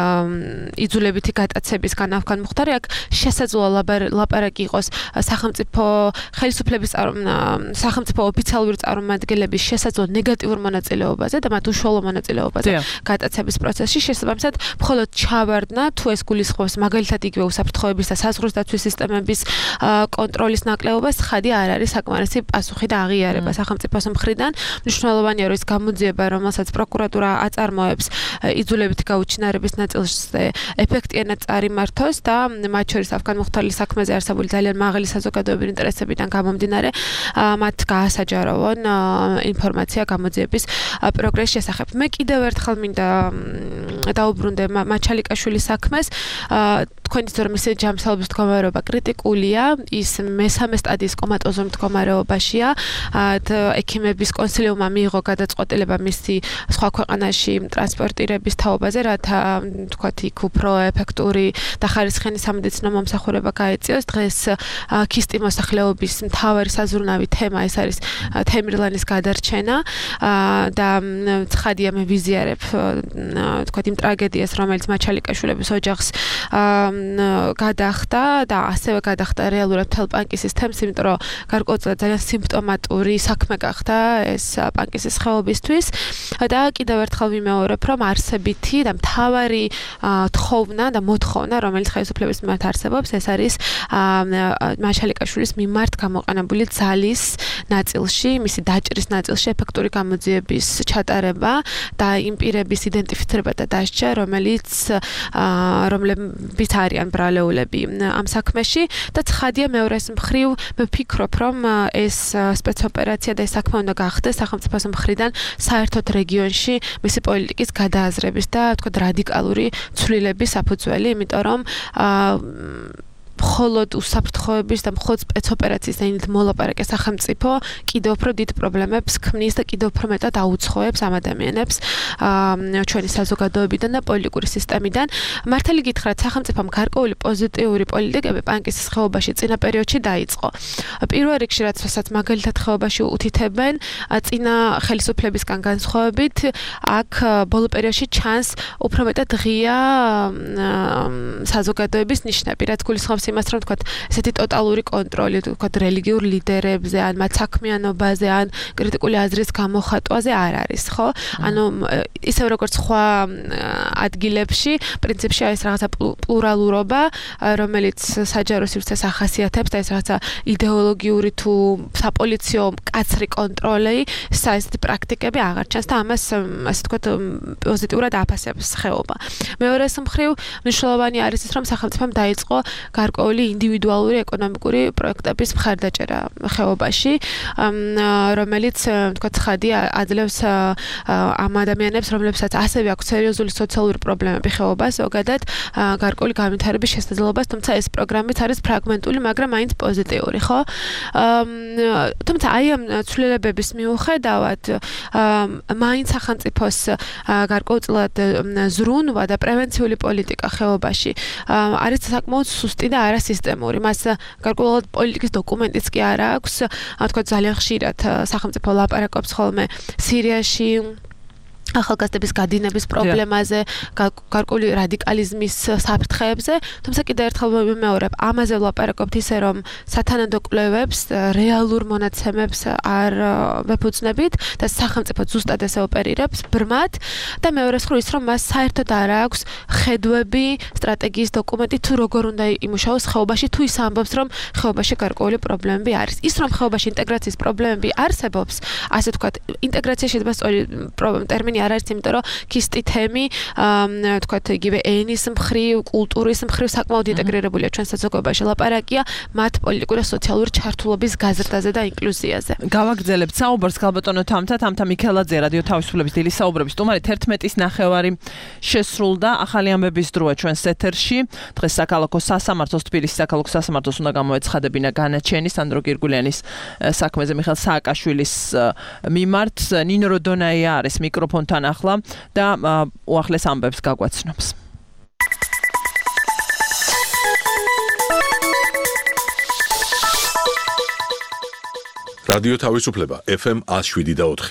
იძულებითი გატაცებისგან ავგან მუხტარი. აქ შესაძლოა ლაპარაკი იყოს სახელმწიფო ხელისუფლების სახელმწიფო ოფიციალური წარმომადგენლების შესაძლო ნეგატიურ მონაწილეობაზე და მათ უშუალო მონაწილეობაზე გატაცების პროცესში. შესაბამისად, მხოლოდ ჩავარდნა თუ ეს გულისხმობს მაგალითად იგივე უსაფრთხოების და საზღვრის დაცვის სისტემების კონტროლის ნაკლებობას, ხადი არ არის საკმარისი პასუხი და აღიარება სახელმწიფოს მხრიდან. მნიშვნელოვანია, რომ ის გამოძიება, რომელსაც პროკურატურა აწარმოებს იძულებითი გაუჩინარების ნაწილზე ეფექტიანად წარიმართოს და მათ შორის ავგან მუხტარლის საქმეზე არსებული ძალიან მაღალი საზოგადოებრივი ინტერესებიდან გამომდინარე მათ გაასაჯაროვონ ინფორმაცია გამოძიების პროგრესის შესახებ. მე კიდევ ერთხელ მინდა დაუბრუნდე მაჩალიკაშვილის საქმეს. თქვენ იცით, რომ მისი ჯანმრთელობის მდგომარეობა კრიტიკულია, ის მესამე სტადიის კომატოზურ მდგომარეობაშია. ექიმების კონსილიუმმა მიიღო გადაწყვეტილება მისი სხვა ქვეყანაში ტრანსპორტირების თაობაზე, რათა თქვათ იქ უფრო ეფექტური და ხარისხიანი სამედიცინო მომსახურება გაეწიოს. დღეს ქისტი მოსახლეობის მთავარი საზრუნავი თემა ეს არის თემირლანის გადარჩენა და ცხადია მე ვიზიარებ თქვათ იმ ტრაგედიას, რომელიც მაჩალიკაშვილების ოჯახს გადახდა და ასევე გადახდა რეალურად მთელ პანკისის თემს, იმიტომ რომ გარკვეულწილად ძალიან სიმპტომატური საქმე გახდა ეს პანკისის ხეობისთვის და კიდევ ერთხელ ვიმეორებ, რომ არსებითი და მთავარი თხოვნა და მოთხოვნა, რომელიც ხელისუფლების მიმართ არსებობს, ეს არის მაჩალიკაშვილის მიმართ გამოყენებული ძალის ნაწილში, მისი დაჭრის ნაწილში ეფექტური გამოძიების ჩატარება და იმ პირების იდენტიფიცირება და დასჯა, რომლებიც არიან ბრალეულები ამ საქმეში და ცხადია მეორეს მხრივ მე ვფიქრობ, რომ ეს სპეცოპერაცია და ეს საქმე უნდა გახდეს სახელმწიფოს მხრიდან საერთოდ რეგიონში მისი პოლიტიკის გადააზრების და თქვა რადიკალური ცვლილების საფუძველი, იმიტომ რომ მხოლოდ უსაფრთხოების და მხოლოდ სპეცოპერაციის და მოლაპარაკე სახელმწიფო კიდევ უფრო დიდ პრობლემებს ქმნის და კიდევ უფრო მეტად აუცხოებს ამ ადამიანებს ჩვენი საზოგადოებიდან და პოლიტიკური სისტემიდან. მართალი გითხრათ, სახელმწიფომ გარკვეული პოზიტიური პოლიტიკები პანკისის ხეობაში წინა პერიოდში დაიწყო. პირველ რიგში რასაც მაგალითად ხეობაში უთითებენ, წინა ხელისუფლებისგან განსხვავებით, აქ ბოლო პერიოდში ჩანს უფრო მეტად ღია საზოგადოების ნიშნები, რაც გულისხმობს იმას, რომ თქვათ, ესეთი ტოტალური კონტროლი, თქვათ, რელიგიურ ლიდერებზე, ან მათ საქმიანობაზე, ან კრიტიკული აზრის გამოხატვაზე არ არის, ხო? ანუ ისევ როგორც სხვა ადგილებში, პრინციპში არის რაღაცა პლურალურობა, რომელიც საჯარო სივრცეს ახასიათებს და ეს რაღაცა იდეოლოგიური თუ საპოლიციო მკაცრი კონტროლი, ესეთი პრაქტიკები აღარ ჩანს და ამას ასე თქვათ პოზიტიურად აფასებს ხეობა. მეორეს მხრივ მნიშვნელოვანი არის ის, რომ სახელმწიფომ დაიწყო გარკვეული ინდივიდუალური ეკონომიკური პროექტების მხარდაჭერა ხეობაში, რომელიც თქვა ცხადი აძლევს ამ ადამიანებს, რომლებსაც ასევე აქვს სერიოზული სოციალური პრობლემები ხეობას, ზოგადად გარკვეული განვითარების შესაძლებლობას, თუმცა ეს პროგრამით არის ფრაგმენტული, მაგრამ მაინც პოზიტიური, ხო? თუმცა აი ამ ცვლილებების მიუხედავად, მაინც სახელმწიფოს გარკვეულწილად ზრუნვა და პრევენციული პოლიტიკა ხეობაში არის საკმაოდ სუსტი და არასისტემური. მას გარკვეულად პოლიტიკის დოკუმენტიც კი არ აქვს, თქვა ძალიან ხშირად სახელმწიფო ლაპარაკობს ხოლმე სირიაში ახალგაზრდების გადინების პრობლემაზე, გარკვეული რადიკალიზმის საფრთხეებზე, თუმცა კიდევ ერთხელ ვიმეორებ, ამაზე ვლაპარაკობთ ისე, რომ სათანადო კვლევებს, რეალურ მონაცემებს არ ვეფუძნებით და სახელმწიფო ზუსტად ესე ოპერირებს ბრმად და მეორე მხრივ ის, რომ მას საერთოდ არ აქვს ხედვები, სტრატეგიის დოკუმენტი თუ როგორ უნდა იმუშაოს ხეობაში, თუ ის ამბობს, რომ ხეობაში გარკვეული პრობლემები არის. ის, რომ ხეობაში ინტეგრაციის პრობლემები არსებობს, ასე ვთქვათ, ინტეგრაცია შეიძლება სწორი ტერმინი არ არის, იმიტომ რომ ქისტი თემი, თქვათ, იგივე ენის მხრივ, კულტურის მხრივ საკმაოდ ინტეგრირებულია ჩვენ საზოგადოებაში. ლაპარაკია მათ პოლიტიკური და სოციალური ჩართულობის გაზრდაზე და ინკლუზიაზე. გავაგრძელებთ საუბარს ქალბატონო თამთა მიქელაძე რადიო თავისუფლების დილის საუბრების სტუმარი 11:09 შესრულდა ახალი ამბების დროა ჩვენს ეთერში. დღეს საქალაქო სასამართლოს თბილისის საქალაქო სასამართლოს უნდა გამოეცხადებინა განაჩენი სანდრო გირგულიანის საქმეზე მიხეილ სააკაშვილის მიმართ. ნინო როდონაია არის მიკროფონთან ახლა და უახლეს ამბებს გაგვაცნობს. რადიო თავისუფლება FM 107.4.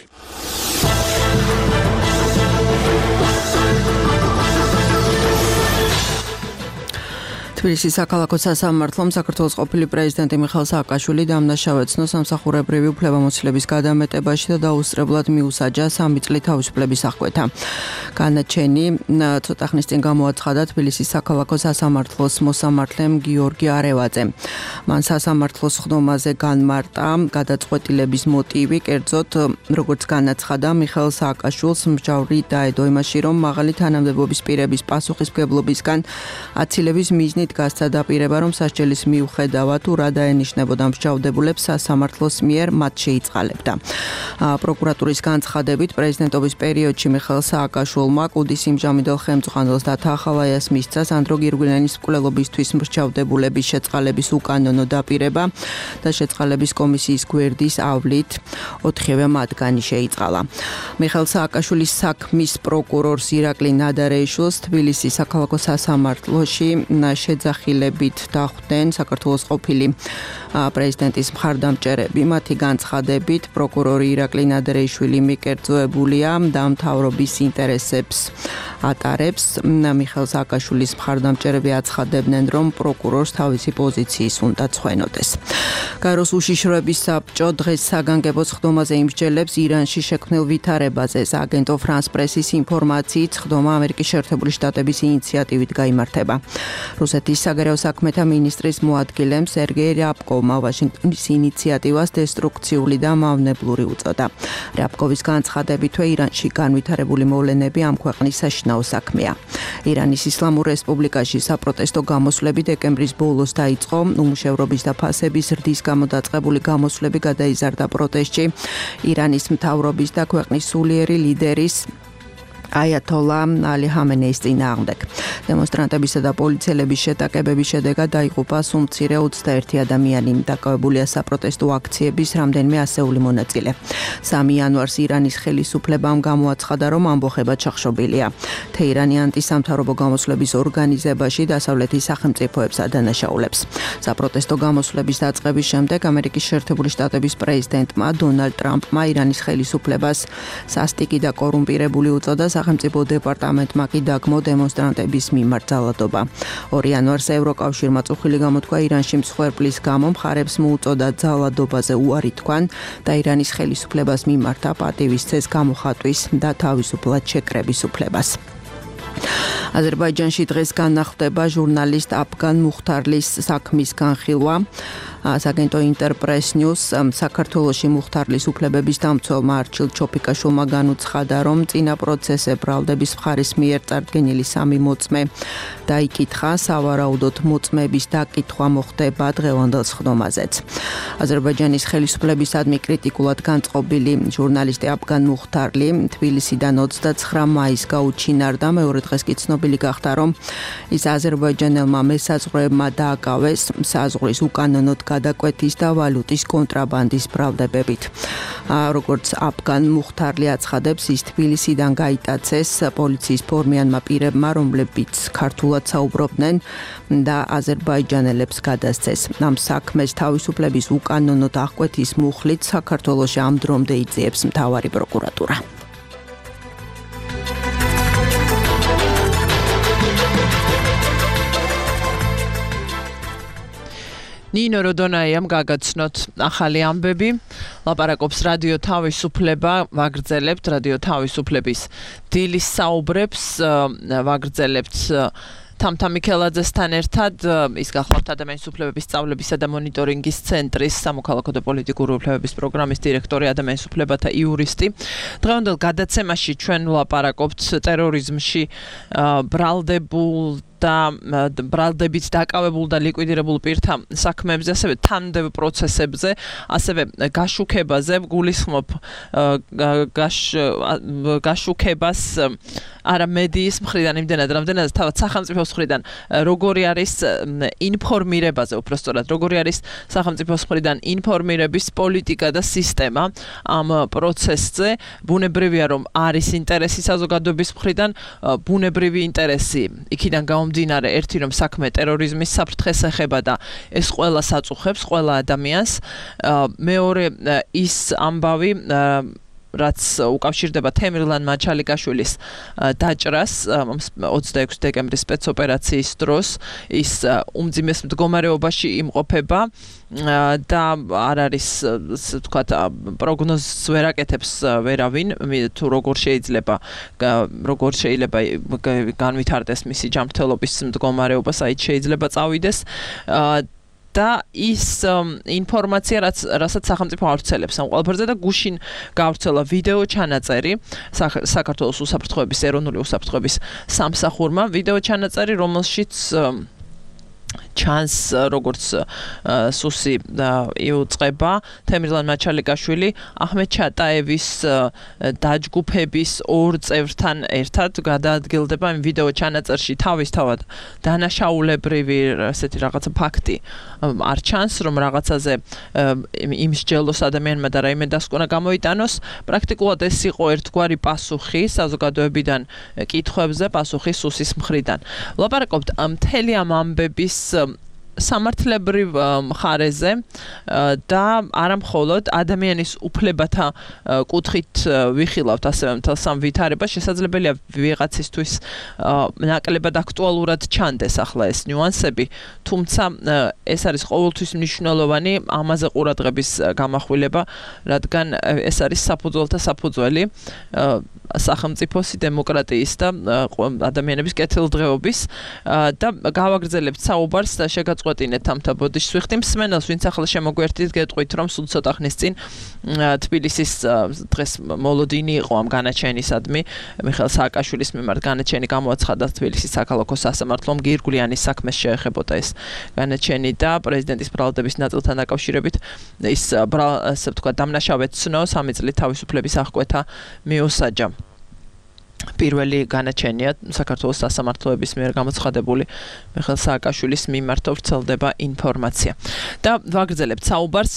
თბილისის საქალაქო სასამართლომ საქართველოს ყოფილი პრეზიდენტი მიხეილ სააკაშვილი დამნაშავედ ცნო სამსახურებრივი უფლებამოსილების გადამეტებაში და დაუსწრებლად მიუსაჯა 3 წლით თავისუფლების აღკვეთა. განაჩენი ცოტა ხნის წინ გამოაცხადა თბილისის საქალაქო სასამართლოს მოსამართლემ გიორგი არევაძემ. მან სასამართლოს ხდომაზე განმარტა გადაწყვეტილების მოტივი, კერძოდ როგორც განაცხადა მიხეილ სააკაშვილს მსჯავრი დაედო იმაში, რომ მაღალი თანამდებობის პირების პასუხისმგებლობისგან აცილების მიზნით გასცა დაპირება, რომ სასჯელის მიუხედავად თუ რა დაენიშნებოდა მსჯავრდებულებს სასამართლოს მიერ მათ შეიწყალებდა. პროკურატურის განცხადებით პრეზიდენტობის პერიოდში მიხეილ სააკაშვილმა კუდის იმჟამინდელ ხელმძღვანელს და თახალაიას მისცა სანდრო გირგულიანის მკვლელობისთვის მსჯავრდებულების შეწყალების უკანონო დაპირება და შეწყალების კომისიის გვერდის ავლით 4-ვე მათგანი შეიწყალა. მიხეილ სააკაშვილის საქმის პროკურორს ირაკლი ნადარეიშვილს თბილისის საქალაქო სასამართლოში შეძახილებით დახვდნენ საქართველოს ყოფილი პრეზიდენტის მხარდამჭერები. მათი განცხადებით პროკურორი ირაკლი ნადარეიშვილი მიკერძოებულია და მთავრობის ინტერესებს ატარებს. მიხეილ სააკაშვილის მხარდამჭერები აცხადებდნენ, რომ პროკურორს თავისი პოზიციის უნდა ცვენოდეს. გაეროს უშიშროების საბჭო დღეს საგანგებო ხდომაზე იმსჯელებს ირანში შექმნილ ვითარებაზე. აგენტო ფრანს პრესის ინფორმაციით ხდომა ამერიკის შეერთებული შტატების ინიციატივით გაიმართება. რუსეთის საგარეო საქმეთა მინისტრის მოადგილემ სერგეი რიაბკოვმა ვაშინგტონის ინიციატივას დესტრუქციული და მავნებლური უწოდა. რიაბკოვის განცხადებითვე ირანში განვითარებული მოვლენები ამ ქვეყნის საშინაო საქმეა. ირანის ისლამურ რესპუბლიკაში საპროტესტო გამოსვლები დეკემბრის ბოლოს დაიწყო. უმუშევრობის და ფასების ზრდის გამო დაწყებული გამოსვლები გადაიზარდა პროტესტში ირანის მთავრობის და ქვეყნის სულიერი ლიდერის აიათოლა ალი ჰამენეის წინააღმდეგ. დემონსტრანტებისა და პოლიციელების შეტაკებების შედეგად დაიღუპა სულ მცირე 21 ადამიანი. დაკავებულია საპროტესტო აქციების რამდენიმე ასეული მონაწილე. 3 იანვარს ირანის ხელისუფლებამ გამოაცხადა, რომ ამბოხება ჩახშობილია. თეირანი ანტისამთავრობო გამოსვლების ორგანიზებაში დასავლეთის სახელმწიფოებს ადანაშაულებს. საპროტესტო გამოსვლების დაწყების შემდეგ ამერიკის შეერთებული შტატების პრეზიდენტმა დონალდ ტრამპმა ირანის ხელისუფლებას სასტიკი და კორუმპირებული უწოდა. სახელმწიფო დეპარტამენტმა კი დაგმო დემონსტრანტების მიმართ ძალადობა. 2 იანვარს ევროკავშირმა წუხილი გამოთქვა ირანში მსხვერპლის გამო, მხარებს მოუწოდა ძალადობაზე უარი თქვან და ირანის ხელისუფლებას მიმართა პატივისცეს გამოხატვის და თავისუფლად შეკრების უფლებას. აზერბაიჯანში დღეს განახლდება ჟურნალისტ აფგან მუხთარლის საქმის განხილვა. საგენტო ინტერპრეს ნიუს საქართველოში მუხთარლის უფლებების დამცველმა არჩილ ჩოფიკაშვილმა განუცხადა, რომ წინა პროცესზე ბრალდების მხარის მიერ წარდგენილი 3 მოწმე დაიკითხა, სავარაუდოდ მოწმეების დაკითხვა მოხდება დღევანდელ სხდომაზეც. აზერბაიჯანის ხელისუფლებისადმი კრიტიკულად განწყობილი ჟურნალისტი აფგან მუხთარლი თბილისიდან 29 მაისს გაუჩინარდა, მეორე დღეს კი ცნობილი გახდა, რომ ის აზერბაიჯანელმა მესაზღვრეებმა დააკავეს საზღვრის უკანონოდ გადაკვეთის და ვალუტის კონტრაბანდის ბრალდებებით. როგორც აფგან მუხთარლი აცხადებს, ის თბილისიდან გაიტაცეს პოლიციის ფორმიანმა პირებმა, რომლებიც ქართულად საუბრობდნენ და აზერბაიჯანელებს გადასცეს. ამ საქმეს თავისუფლების უკანონოდ აღკვეთის მუხლით საქართველოში ამ დრომდე იძიებს მთავარი პროკურატურა. ნინო როდონაიამ გაგაცნოთ ახალი ამბები, ლაპარაკობს რადიო თავისუფლება, ვაგრძელებთ რადიო თავისუფლების დილის საუბრებს, ვაგრძელებთ თამთა მიქელაძესთან ერთად, ის გახლავთ ადამიანის უფლებების სწავლებისა და მონიტორინგის ცენტრის სამოქალაქო და პოლიტიკური უფლებების პროგრამის დირექტორი, ადამიანის უფლებათა იურისტი. დღევანდელ გადაცემაში ჩვენ ვლაპარაკობთ ტერორიზმში ბრალდებულ და ბრალდებით დაკავებულ და ლიკვიდირებულ პირთა საქმეებზე, ასევე თანმიმდევრ პროცესებზე, ასევე გაშუქებაზე, გულისხმობ გაშუქებას არა მედიის მხრიდან, იმდენად რამდენად თავად სახელმწიფოს მხრიდან, როგორი არის ინფორმირებაზე, უпростоრად, როგორი არის სახელმწიფოს მხრიდან ინფორმირების პოლიტიკა და სისტემა ამ პროცესზე. ბუნებრივია, რომ არის ინტერესი საზოგადოების მხრიდან, ბუნებრივი ინტერესი იქიდან გამომდინარე, ერთი რომ საქმე ტერორიზმის საფრთხეს ეხება და ეს ყველას აწუხებს, ყველა ადამიანს. მეორე ის ამბავი, რაც უკავშირდება თემირლან მაჩალიკაშვილის დაჭრას 26 დეკემბრის სპეცოპერაციის დროს, ის უმძიმეს მდგომარეობაში იმყოფება და არ არის, თქვათ, პროგნოზს ვერ აკეთებს ვერავინ, თუ როგორ შეიძლება განვითარდეს მისი ჯანმრთელობის მდგომარეობა, საით შეიძლება წავიდეს. და ის ინფორმაცია, რასაც სახელმწიფო ავრცელებს ამ ყველაფერზე და გუშინ გავრცელა ვიდეო ჩანაწერი საქართველოს უსაფრთხოების ეროვნული უსაფრთხოების სამსახურმა, ვიდეო ჩანაწერი, რომელშიც ჩანს როგორც სუსი იუწყება თემირლან მაჩალიკაშვილი აჰმედ ჩატაევის დაჯგუფების ორ წევრთან ერთად გადაადგილდება იმ ვიდეო ჩანაწერში თავისთავად დანაშაულებრივი ესეთი რაღაცა ფაქტი არ ჩანს, რომ რაღაცაზე იმსჯელოს ადამიანმა და რაიმე დასკვნა გამოიტანოს. პრაქტიკულად ეს იყო ერთგვარი პასუხი საზოგადოებიდან კითხვებზე, პასუხი სუსის მხრიდან. ვლაპარაკობთ მთელი ამ ამბების სამართლებრივ მხარეზე და არამხოლოდ ადამიანის უფლებათა კუთხით ვიხილავთ ასევე მთელ სამ ვითარებას. შესაძლებელია ვიღაცისთვის ნაკლებად აქტუალურად ჩანდეს ახლა ეს ნიუანსები, თუმცა ეს არის ყოველთვის მნიშვნელოვანი ამაზე ყურადღების გამახვილება, რადგან ეს არის საფუძველთა საფუძველი სახელმწიფოსი, დემოკრატიის და ადამიანების კეთილდღეობის და გავაგრძელებთ საუბარს და შეგაწყვეტინეთ თამთა ბოდიშს ვიხდი მსმენელს, ვინც ახლა შემოგვერთით, გეტყვით, რომ სულ ცოტა ხნის წინ თბილისის დღეს მოლოდინი იყო ამ განაჩენისადმი, მიხეილ სააკაშვილის მიმართ განაჩენი გამოაცხადა თბილისის საქალაქო სასამართლომ, გირგვლიანის საქმეს შეეხებოდა ეს განაჩენი და პრეზიდენტის ბრალდების ნაწილთან დაკავშირებით ის ასე ვთქვათ დამნაშავედ ცნო 3 წლით თავისუფლების აღკვეთა მიუსაჯა. პირველი განაჩენია საქართველოს სასამართლოების მიერ გამოცხადებული მიხეილ სააკაშვილის მიმართ ვრცელდება ინფორმაცია. და ვაგრძელებთ საუბარს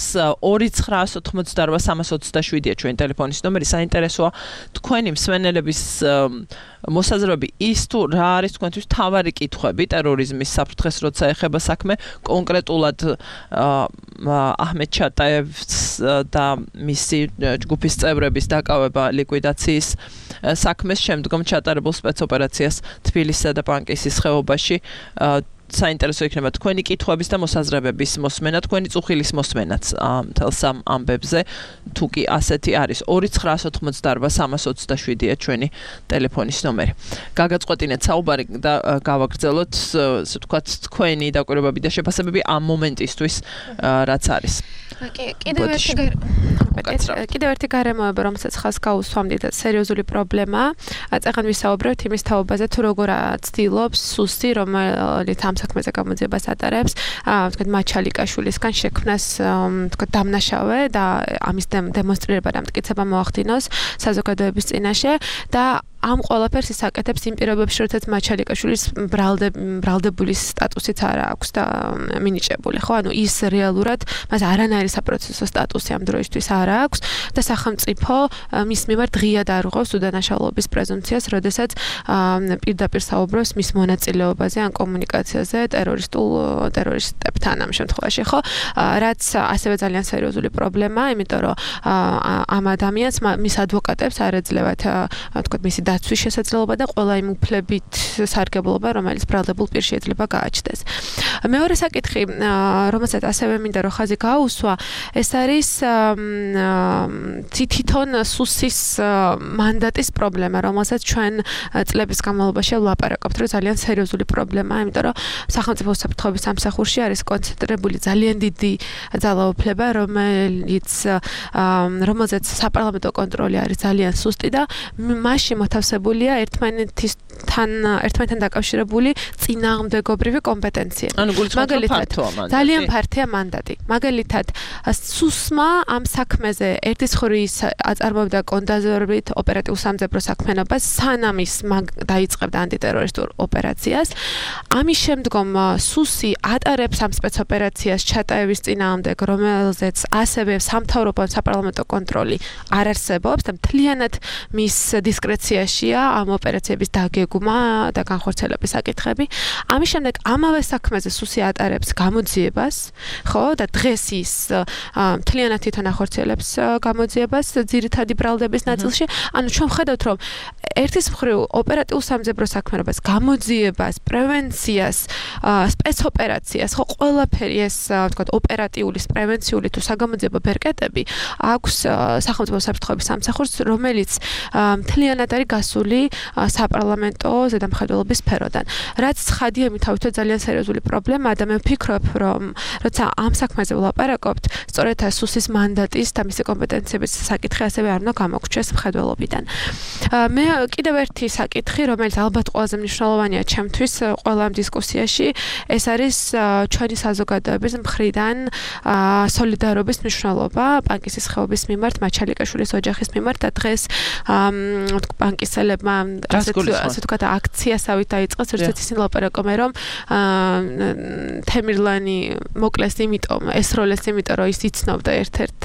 2988327-ია ჩვენი ტელეფონის ნომერი. საინტერესოა თქვენი მსმენელების მოსაზრებები ის თუ რა არის თქვენთვის თავარი კითხვები ტერორიზმის საფრთხეს როცა ეხება საქმე, კონკრეტულად აჰმედ ჩატაევს და მისი ჯგუფის წევრების დაკავება ლიკვიდაციის საქმეს, შემდგომ ჩატარებულ სპეცოპერაციას თბილისსა და პანკისის ხეობაში საინტერესო იქნება თქვენი კითხვების და მოსაზრებების მოსმენა, თქვენი წუხილის მოსმენაც მთელ სამ ამბებზე, თუ კი ასეთი არის. 2988327-ია ჩვენი ტელეფონის ნომერი. გაგაწყვეტინეთ საუბარი და გავაგრძელოთ, ასე ვთქვათ, თქვენი დაკვირვებები და შეფასებები ამ მომენტისთვის, რაც არის. კიდევ ერთი გარემოება, რომელსაც ხაზს გაუსვამდით, სერიოზული პრობლემაა. წეგან ვისაუბრებთ იმის თაობაზე, თუ როგორ ცდილობს სუსტი, რომელიც ამ საქმეზე გამოძიებას ატარებს, ვთქვათ, მაჩალიკაშვილისგან შექმნას, ვთქვათ, დამნაშავე და ამის დემონსტრირება და მტკიცება მოახდინოს საზოგადოების წინაშე და ამ ყველაფერს ის აკეთებს იმ პირობებში, როდესაც მაჩალიკაშვილის ბრალდებული სტატუსიც არ აქვს და მინიჭებული, ხო? ანუ ის რეალურად მას არანაირი საპროცესო სტატუსი ამ დროისთვის არ აქვს და სახელმწიფო მის მიმართ ღიად არღვევს უდანაშაულობის პრეზუმპციას, როდესაც პირდაპირ საუბრობს მის მონაწილეობაზე ან კომუნიკაციაზე ტერორისტებთან ამ შემთხვევაში, ხო? რაც ასევე ძალიან სერიოზული პრობლემაა, იმიტომ რომ ამ ადამიანს მის ადვოკატებს არ ეძლევათ, ვთქვათ, მისი დაცვის შესაძლებლობა და ყველა იმ უფლებით სარგებლობა, რომელიც ბრალდებულ პირს შეიძლება გააჩნდეს. მეორე საკითხი, რომელსაც ასევე მინდა რომ ხაზი გაუსვა, ეს არის თვითონ სუსის მანდატის პრობლემა, რომელსაც ჩვენ წლების განმავლობაში ვლაპარაკობთ, რომ ძალიან სერიოზული პრობლემაა, იმიტომ რომ სახელმწიფო უსაფრთხოების სამსახურში არის კონცენტრირებული ძალიან დიდი ძალაუფლება, რომელზეც საპარლამენტო კონტროლი არის ძალიან სუსტი და მასში მოთავსებულია ერთმანეთთან დაკავშირებული წინააღმდეგობრივი კომპეტენციები. მაგალითად, ძალიან ფართია მანდატი. მაგალითად, სუსმა ამ საქმეზე ერთის ხრის აწარმოებდა კონდაზორობით ოპერატიულ სამძებრო საქმიანობას, სანამ ის დაიწყებდა ანტიტერორისტულ ოპერაციას. ამის შემდგომ სუსი ატარებს ამ სპეცოპერაციას ჩატაევის წინააღმდეგ, რომელზეც ასევე სამთავრობო საპარლამენტო კონტროლი არ არსებობს და მთლიანად მის დისკრეციაშია ამ ოპერაციების დაგეგმა და განხორციელების საკითხები. ამის შემდეგ ამავე საქმეზე სუსი ატარებს გამოძიებას, ხო, და დღეს ის მთლიანად თვითონ ახორციელებს გამოძიებას ძირითადი ბრალდების ნაწილში. ანუ ჩვენ ვხედავთ, რომ ერთის მხრივ ოპერატიულ სამძებრო საქმიანობას, გამოძიებას, პრევენციას, სპეცოპერაციას, ხო, ყველაფერი ეს, ვთქვათ, ოპერატიული, პრევენციული თუ საგამოძიებო ბერკეტები აქვს სახელმწიფო უსაფრთხოების სამსახურს, რომელიც მთლიანად არის გასული საპარლამენტო ზედამხედველობის სფეროდან. რაც ცხადია, იმთავითაც ძალიან სერიოზული პრობლემაა და მე ვფიქრობ, რომ როცა ამ საქმეზე ვლაპარაკობთ, სწორედ სუსის მანდატის და მისი კომპეტენციების საკითხი ასევე არ უნდა გამოგვჩეს მხედველობიდან. მე კიდევ ერთი საკითხი, რომელიც ალბათ ყველაზე მნიშვნელოვანია ჩემთვის ყველა ამ დისკუსიაში, ეს არის ჩვენი საზოგადოების მხრიდან სოლიდარობის მნიშვნელობა პანკისის ხეობის მიმართ, მაჩალიკაშვილის ოჯახის მიმართ და დღეს პანკისელებმა ასე ვთქვათ აქციასავით დაიწყეს, როდესაც ისინი ლაპარაკობენ, რომ თემირლანი მოკლეს იმიტომ, ესროლეს იმიტომ, რომ ის იცნობდა ერთ-ერთ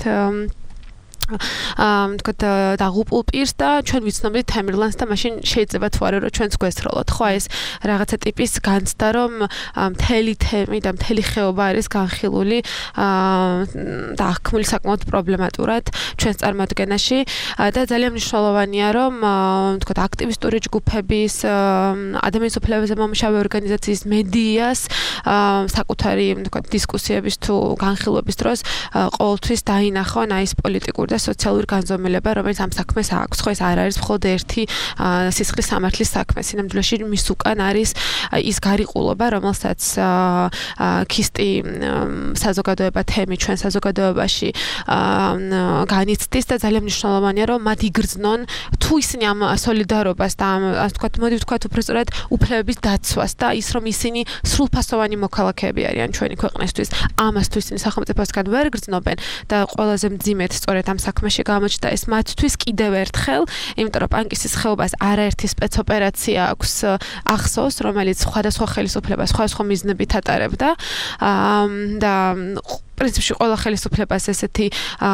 ვთქვათ დაღუპულ პირს და ჩვენ ვიცნობთ თემირლანს და მაშინ შეიძლება თუ არა რომ ჩვენც გვესროლოთ. ხო, ეს რაღაცა ტიპის განცდა, რომ მთელი თემი და მთელი ხეობა არის განხილული და აღქმული საკმაოდ პრობლემატურად ჩვენს წარმოადგენაში და ძალიან მნიშვნელოვანია, რომ ვთქვათ აქტივისტური ჯგუფების, ადამიანის უფლებებზე მომუშავე ორგანიზაციის, მედიას საკუთარი ვთქვათ დისკუსიების თუ განხილვების დროს ყოველთვის დაინახონ აი ეს პოლიტიკური და სოციალური განზომილება, რომელიც ამ საქმეს აქვს. ხო, ეს არ არის მხოლოდ ერთი სისხლის სამართლის საქმე. სინამდვილეში მის უკან არის ის გარიყულობა, რომელსაც ქისტი საზოგადოება თემი ჩვენ საზოგადოებაში განიცდის და ძალიან მნიშვნელოვანია, რომ მათ იგრძნონ თუ ისინი ამ სოლიდარობას და ამ მოდი ვთქვათ უბრალოდ უფლებების დაცვას და ის რომ ისინი სრულფასოვანი მოქალაქეები არიან ჩვენი ქვეყნისთვის. ამას თუ ისინი სახელმწიფოსგან ვერ გრძნობენ და ყველაზე მძიმედ სწორედ ამ საქმეში გამოჩნდა ეს მათთვის კიდევ ერთხელ, იმიტომ რომ პანკისის ხეობას არაერთი სპეცოპერაცია აქვს ახსოვს, რომელიც სხვადასხვა ხელისუფლებას სხვადასხვა მიზნებით ატარებდა და პრინციპში ყველა ხელისუფლებას ესეთი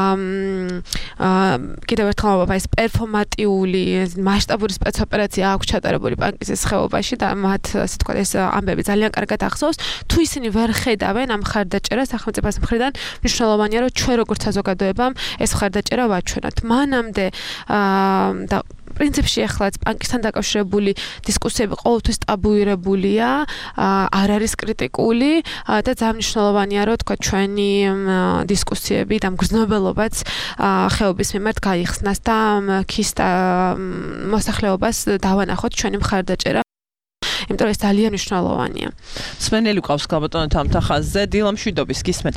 კიდევ ერთხელ ეს პერფორმატიული მასშტაბური სპეცოპერაცია აქვს ჩატარებული პანკისის ხეობაში და მათ ასე თქვა ეს ამბები ძალიან კარგად ახსოვს. თუ ისინი ვერ ხედავენ ამ ხარდაჭერას სახელმწიფოს მხრიდან, მნიშვნელოვანია რომ ჩვენ როგორც საზოგადოებამ ეს ხარდაჭერა ვაჩვენოთ. მანამდე და პრინციპში ახლაც პანკისთან დაკავშირებული დისკუსიები ყოველთვის ტაბუირებულია, არ არის კრიტიკული და ძალიან მნიშვნელოვანია, რომ თქვა ჩვენი დისკუსიები და მგრძნობელობაც ხეობის მიმართ გაიხსნას და ქის მოსახლეობას დავანახოთ ჩვენი მხარდაჭერა. იმიტომ რომ ეს ძალიან მნიშვნელოვანია. სმენელი ყავს გაბატონო თამთა ხაზზე, დილა მშვიდობის გისმენთ.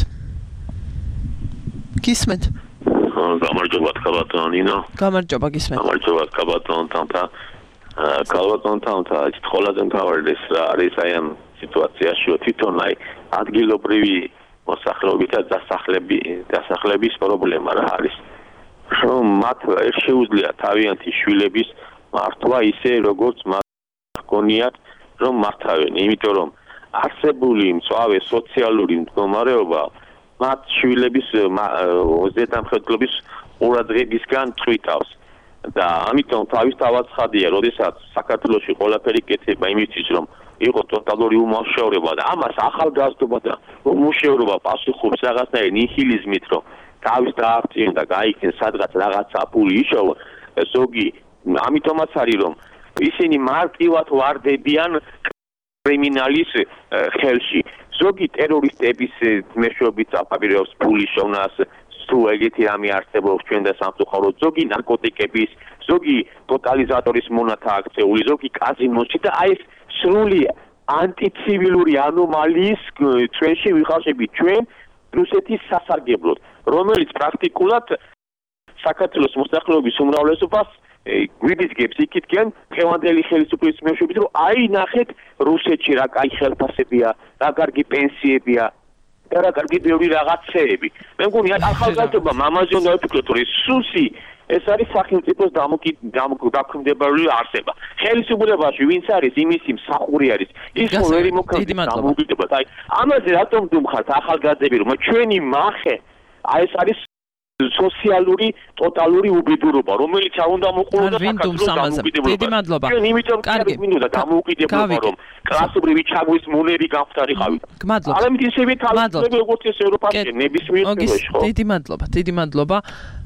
გისმენთ. გამარჯობა გაბატონო ნინო. გამარჯობა გისმენთ. გამარჯობა გაბატონო თამთა. გაბატონო თამთა, ის ყველაზე მთავარი არის აი ამ სიტუაციაში, რომ თვითონ აი ადგილობრივი მოსახლეობითა დასახლების პრობლემა რა არის. რომ მათ არ შეუძლია თავიანთი შვილების მართვა ისე როგორც მათ ჰქონიათ რომ მართავენ, იმიტომ რომ არსებული მწვავე სოციალური მდგომარეობა მათ შვილების ზედამხედველობის ყურადღებისგან წვითავს და ამიტომ თავისთავად ცხადია, როდესაც საქართველოში ყველაფერი კეთება იმისთვის რომ იყო ტოტალური უმუშევრობა და ამას ახალგაზრდობა და უმუშევრობა პასუხობს რაღაცნაირი ნიჰილიზმით, რომ თავის დააღწიონ და გაიქცენ სადღაც რაღაცა პული იშოვა, ზოგი ამიტომაც არის რომ ისინი მარტივად ვარდებიან კრიმინალის ხელში. ზოგი ტერორისტების მეშვეობით აპირებს პულის შოვნას, თუ ეგეთი რამე არსებობს ჩვენ და სამწუხაროდ, ზოგი ნარკოტიკების, ზოგი ტოტალიზატორის მონათა აქცეული, ზოგი კაზინოში და აი ეს სრული ანტიცივილური ანომალიის ჩვენში ვიხარშებით ჩვენ რუსეთის სასარგებლოდ, რომელიც პრაქტიკულად საქართველოს მოსახლეობის უმრავლესობას გვიდგებს იქითკენ დღევანდელი ხელისუფლების მეშვეობით, რომ აი ნახეთ რუსეთში რა კაი ხელფასებია, რა კარგი პენსიებია და რა კარგი ბევრი რაღაცეები. მე მგონი ახალგაზრდობამ ამაზე უნდა ვიფიქროთ, რომ სუსი ეს არის სახელმწიფოს დაქვემდებარებული არსება. ხელისუფლებაში ვინც არის, იმისი მსახური არის. ის ვერ იმოქმედებს დამოუკიდებლად. აი ამაზე რატომ დუმხართ ახალგაზრდები, რომ ჩვენი მახე აი ეს არის სოციალური ტოტალური უბედურობა, რომელიც არ უნდა მოყოლოდა საქართველოს დამოუკიდებლობას. დიდი მადლობა. კარგი, მინდოდა დამოუკიდებლობა, რომ კლასობრივი ჩაგვის მონები გავხდარიყავით. მადლობა. არამედ ისევე თავისუფლება როგორც ეს ევროპაში ნებისმიერ ქვეყანაში, ხო? დიდი მადლობა, დიდი მადლობა.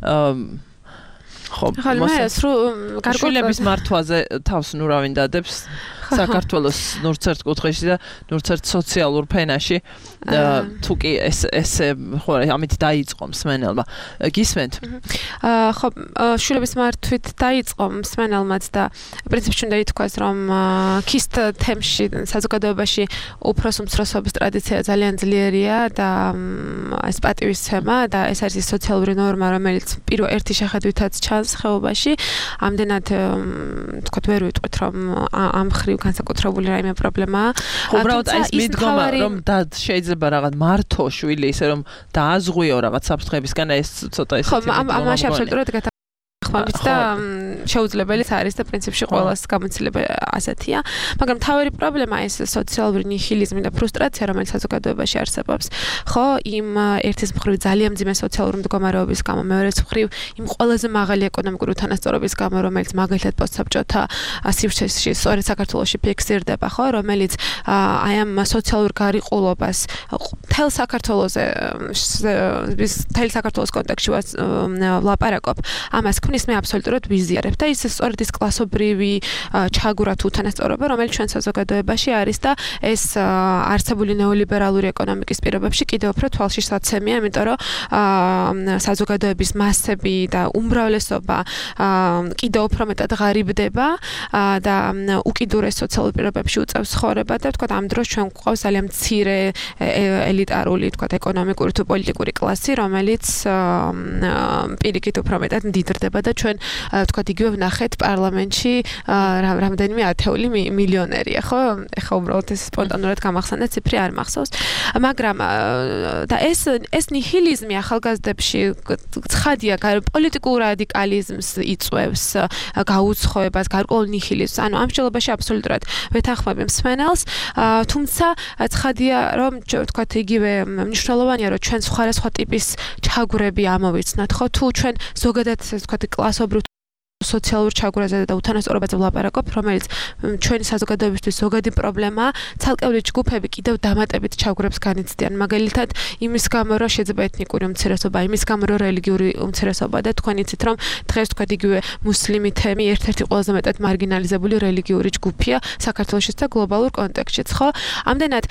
ხო, გარკვეულების მართვაზე თავს ნურავინ დადებს საქართველოს ნურც ერთ კუთხეში და ნურც ერთ სოციალურ ფენაში. თუ კი ეს ხო ამით დაიწყო მსმენელმა. გისმენთ? ხო, შვილების მართვით დაიწყო მსმენელმაც და პრინციპში უნდა ითქვას, რომ ქის თემში საზოგადოებაში უფროს უმცროსობის ტრადიცია ძალიან ძლიერია და ეს პატივისცემა და ეს არის სოციალური ნორმა, რომელიც ერთი შეხედვითაც ჩანს ხეობაში. ამდენად თქვათ ვერ ვიტყვით, რომ ამ ხრივ განსაკუთრებული რაიმე პრობლემაა. უბრალოდ ეს მიდგომა, რომ შეიძლება რაღაც მართო შვილი ისე რომ დააზღვიო რაღაც საფრთხებისგან, ეს ცოტა ისეთი მიდგომა. ხო, ამაში აბსოლუტურად ხმამით და შეუძლებელიც არის და პრინციპში ყოველას გამოცდილება ასეთია. მაგრამ თავი პრობლემა ეს სოციალური ნიჰილიზმი და ფრუსტრაცია, რომელიც საზოგადოებაში არსებობს, ხო, იმ ერთის მხრივ ძალიან მძიმე სოციალური მდგომარეობის გამო, მეორეს მხრივ იმ ყველაზე მაღალი ეკონომიკური უთანასწორობის გამო, რომელიც მაგალითად პოსტსაბჭოთა სივრცეში, სწორედ საქართველოში ფიქსირდება, ხო, რომელიც აი ამ სოციალურ გარიყულობას მთელ საქართველოზე მთელ საქართველოს კონტექსტში ვლაპარაკობ, ამას ქმნის მე აბსოლუტურად ვიზიარებ და ის სწორედ ის კლასობრივი ჩაგვრა თუ უთანასწორობა, რომელიც ჩვენ საზოგადოებაში არის და ეს არსებული ნეოლიბერალური ეკონომიკის პირობებში კიდევ უფრო თვალშისაცემია, იმიტომ რომ საზოგადოების მასები და უმრავლესობა კიდევ უფრო მეტად ღარიბდება და უკიდურეს სოციალურ პირობებში უწევს ცხოვრება და თქვა ამ დროს ჩვენ გვყავს ძალიან მცირე ელიტარული, თქვა ეკონომიკური თუ პოლიტიკური კლასი, რომელიც პირიქით უფრო მეტად მდიდრდება და ჩვენ თქვა იგივე ვნახეთ პარლამენტში რამდენიმე ათეული მილიონერია, ხო? ეხლა უბრალოდ ეს სპონტანურად გამახსენდა ციფრი არ მახსოვს. მაგრამ და ეს ნიჰილიზმი ახალგაზრდებში ცხადია, პოლიტიკურ რადიკალიზმს იწვევს, გაუცხოებას, გარკვეულ ნიჰილიზმს. ანუ ამ შემთხვევაში აბსოლუტურად ვეთანხმები მსმენელს, თუმცა ცხადია, რომ თქვა იგივე მნიშვნელოვანია, რომ ჩვენ სხვადასხვა ტიპის ჩაგვრები ამოვიცნოთ, ხო? თუ ჩვენ ზოგადად თქვა კლასობრივ სოციალურ ჩაგვრაზე და უთანასწორობაზე ვლაპარაკობ, რომელიც ჩვენი საზოგადოებისთვის ზოგადი პრობლემაა, ცალკეული ჯგუფები კიდევ დამატებით ჩაგვრებს განიცდიან. მაგალითად, იმის გამო, რომ შეიძლება ეთნიკური უმცირესობა, იმის გამო, რომ რელიგიური უმცირესობა და თქვენ იცით, რომ დღეს თქვა იგივე მუსლიმი თემი ერთ-ერთი ყველაზე მეტად მარგინალიზებული რელიგიური ჯგუფია საქართველოშიც და გლობალურ კონტექსტშიც, ხო? ამდენად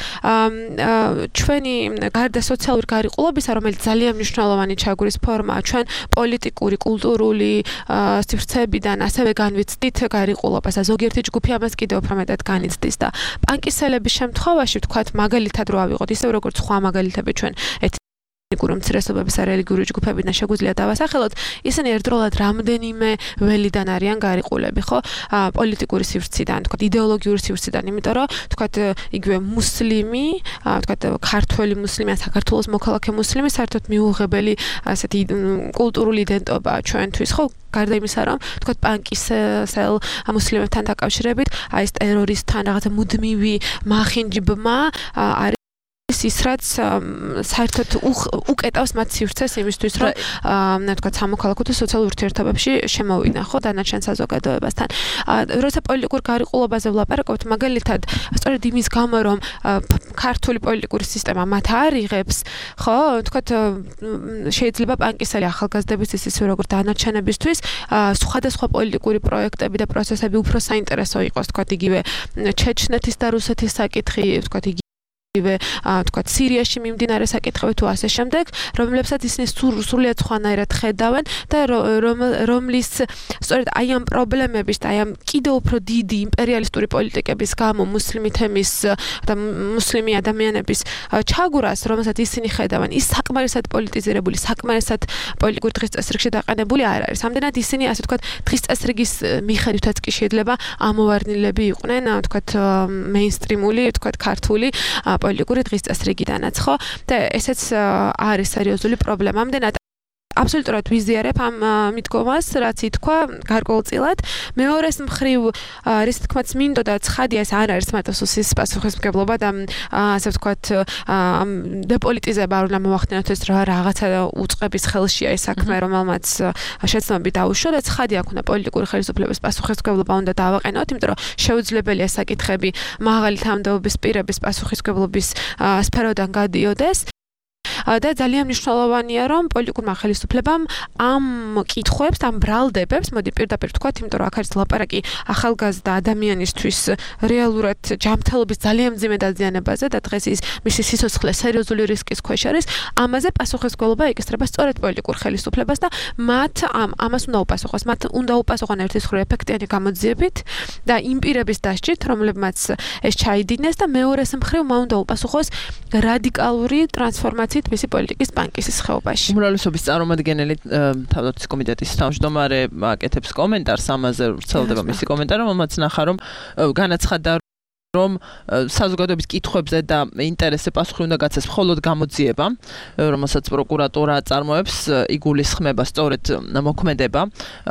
ჩვენი გარდა სოციალური გარიყულობისა, რომელიც ძალიან მნიშვნელოვანი ჩაგვრის ფორმაა, ჩვენ პოლიტიკური, კულტურული სივრცეებიდან ასევე განვიცდით გარიყულობას და ზოგიერთი ჯგუფი ამას კიდევ უფრო მეტად განიცდის და პანკისელების შემთხვევაში ვთქვათ მაგალითად რო ავიღოთ ისევ როგორც სხვა მაგალითები ჩვენ ეთნიკური უმცირესობების და რელიგიური ჯგუფებიდან შეგვიძლია დავასახელოთ, ისინი ერთდროულად რამდენიმე ველიდან არიან გარიყულები, ხო? პოლიტიკური სივრციდან, თქვათ იდეოლოგიური სივრციდან, იმიტომ რომ თქვათ იგივე მუსლიმი, თქვათ ქართველი მუსლიმი, საქართველოს მოქალაქე მუსლიმი საერთოდ მიუღებელი ასეთი კულტურული იდენტობაა ჩვენთვის, ხო? გარდა იმისა, რომ თქვათ პანკისელ მუსლიმებთან დაკავშირებით, აი ეს ტერორისტთან რაღაცა მუდმივი მახინჯბმა არის ის რაც საერთოდ უკეტავს მათ სივრცეს იმისთვის, რომ თქვათ სამოქალაქო და სოციალურ ურთიერთობებში შემოვიდნენ, ხო, დანარჩენ საზოგადოებასთან. როცა პოლიტიკურ გარიყულობაზე ვლაპარაკობთ, მაგალითად, სწორედ იმის გამო, რომ ქართული პოლიტიკური სისტემა მათ არ იღებს, ხო, თქვათ შეიძლება პანკისელი ახალგაზრდების ისე როგორ დანარჩენებისთვის სხვადასხვა პოლიტიკური პროექტები და პროცესები უფრო საინტერესო იყოს, თქვათ იგივე ჩეჩნეთის და რუსეთის საკითხი, თქვათ თქვათ სირიაში მიმდინარე საკითხები თუ ასე შემდეგ, რომლებსაც ისინი სრულიად სხვანაირად ხედავენ და რომლის სწორედ აი ამ პრობლემების და აი ამ კიდევ უფრო დიდი იმპერიალისტური პოლიტიკების გამო მუსლიმი თემის და მუსლიმი ადამიანების ჩაგვრას, რომელსაც ისინი ხედავენ, ის საკმარისად პოლიტიზირებული, საკმარისად პოლიტიკური დღის წესრიგში დაყენებული არ არის. ამდენად ისინი ასე თქვათ დღის წესრიგის მიხედვითაც კი შეიძლება ამოვარდნილები იყვნენ, თქვათ მეინსტრიმული, თქვათ ქართული პოლიტიკური დღის წესრიგიდანაც, ხო? და ესეც არის სერიოზული პრობლემა. ამდენად აბსოლუტურად ვიზიარებ ამ მიდგომას, რაც ითქვა გარკვეულწილად. მეორეს მხრივ, რისი თქმაც მინდოდა, ცხადია ეს არ არის მატოსის პასუხისმგებლობა და ასე ვთქვათ, დეპოლიტიზება არ უნდა მოახდინოთ ეს რაღაცა უწყების ხელშია ეს საქმე, რომელმაც შეცდომები დაუშვა და ცხადია, აქ უნდა პოლიტიკური ხელისუფლების პასუხისმგებლობა უნდა დავაყენოთ, იმიტომ რომ შეუძლებელია საკითხები მაღალი თანამდებობის პირების პასუხისმგებლობის სფეროდან გადიოდეს. და ძალიან მნიშვნელოვანია, რომ პოლიტიკურმა ხელისუფლებამ ამ კითხვებს, ამ ბრალდებებს, მოდი პირდაპირ ვთქვათ, იმიტომ რომ აქ არის ლაპარაკი ახალგაზრდა ადამიანისთვის რეალურად ჯანმრთელობის ძალიან მძიმე დაზიანებაზე და დღეს ის მისი სიცოცხლე სერიოზული რისკის ქვეშ არის, ამაზე პასუხისმგებლობა ეკისრება სწორედ პოლიტიკურ ხელისუფლებას და მათ ამას უნდა უპასუხოს. მათ უნდა უპასუხონ ერთის მხრივ ეფექტიანი გამოძიებით და იმ პირების დასჭით, რომლებმაც ეს ჩაიდინეს და მეორეს მხრივ მან უნდა უპასუხოს რადიკალური ტრანსფორმაციით მისი პოლიტიკის პანკისის ხეობაში. უმრავლესობის წარმომადგენელი თავდაცვის კომიტეტის თავმჯდომარე აკეთებს კომენტარს ამაზე, ვრცელდება მისი კომენტარი, რომელმაც ნახა, რომ განაცხადა, რომ საზოგადოების კითხვებზე და ინტერესზე პასუხი უნდა გაცეს მხოლოდ გამოძიებამ, რომელსაც პროკურატურა აწარმოებს, იგულისხმება სწორედ მოქმედება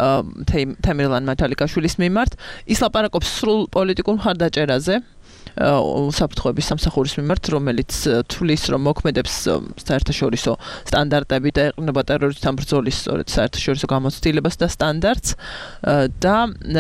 თემირლან მათალიკაშვილის მიმართ. ის ლაპარაკობს სრულ პოლიტიკურ მხარდაჭერაზე უსაფრთხოების სამსახურის მიმართ, რომელიც თვლის, რომ მოქმედებს საერთაშორისო სტანდარტები და ეყრდნობა ტერორიზმთან ბრძოლის სწორედ საერთაშორისო გამოცდილებას და სტანდარტს და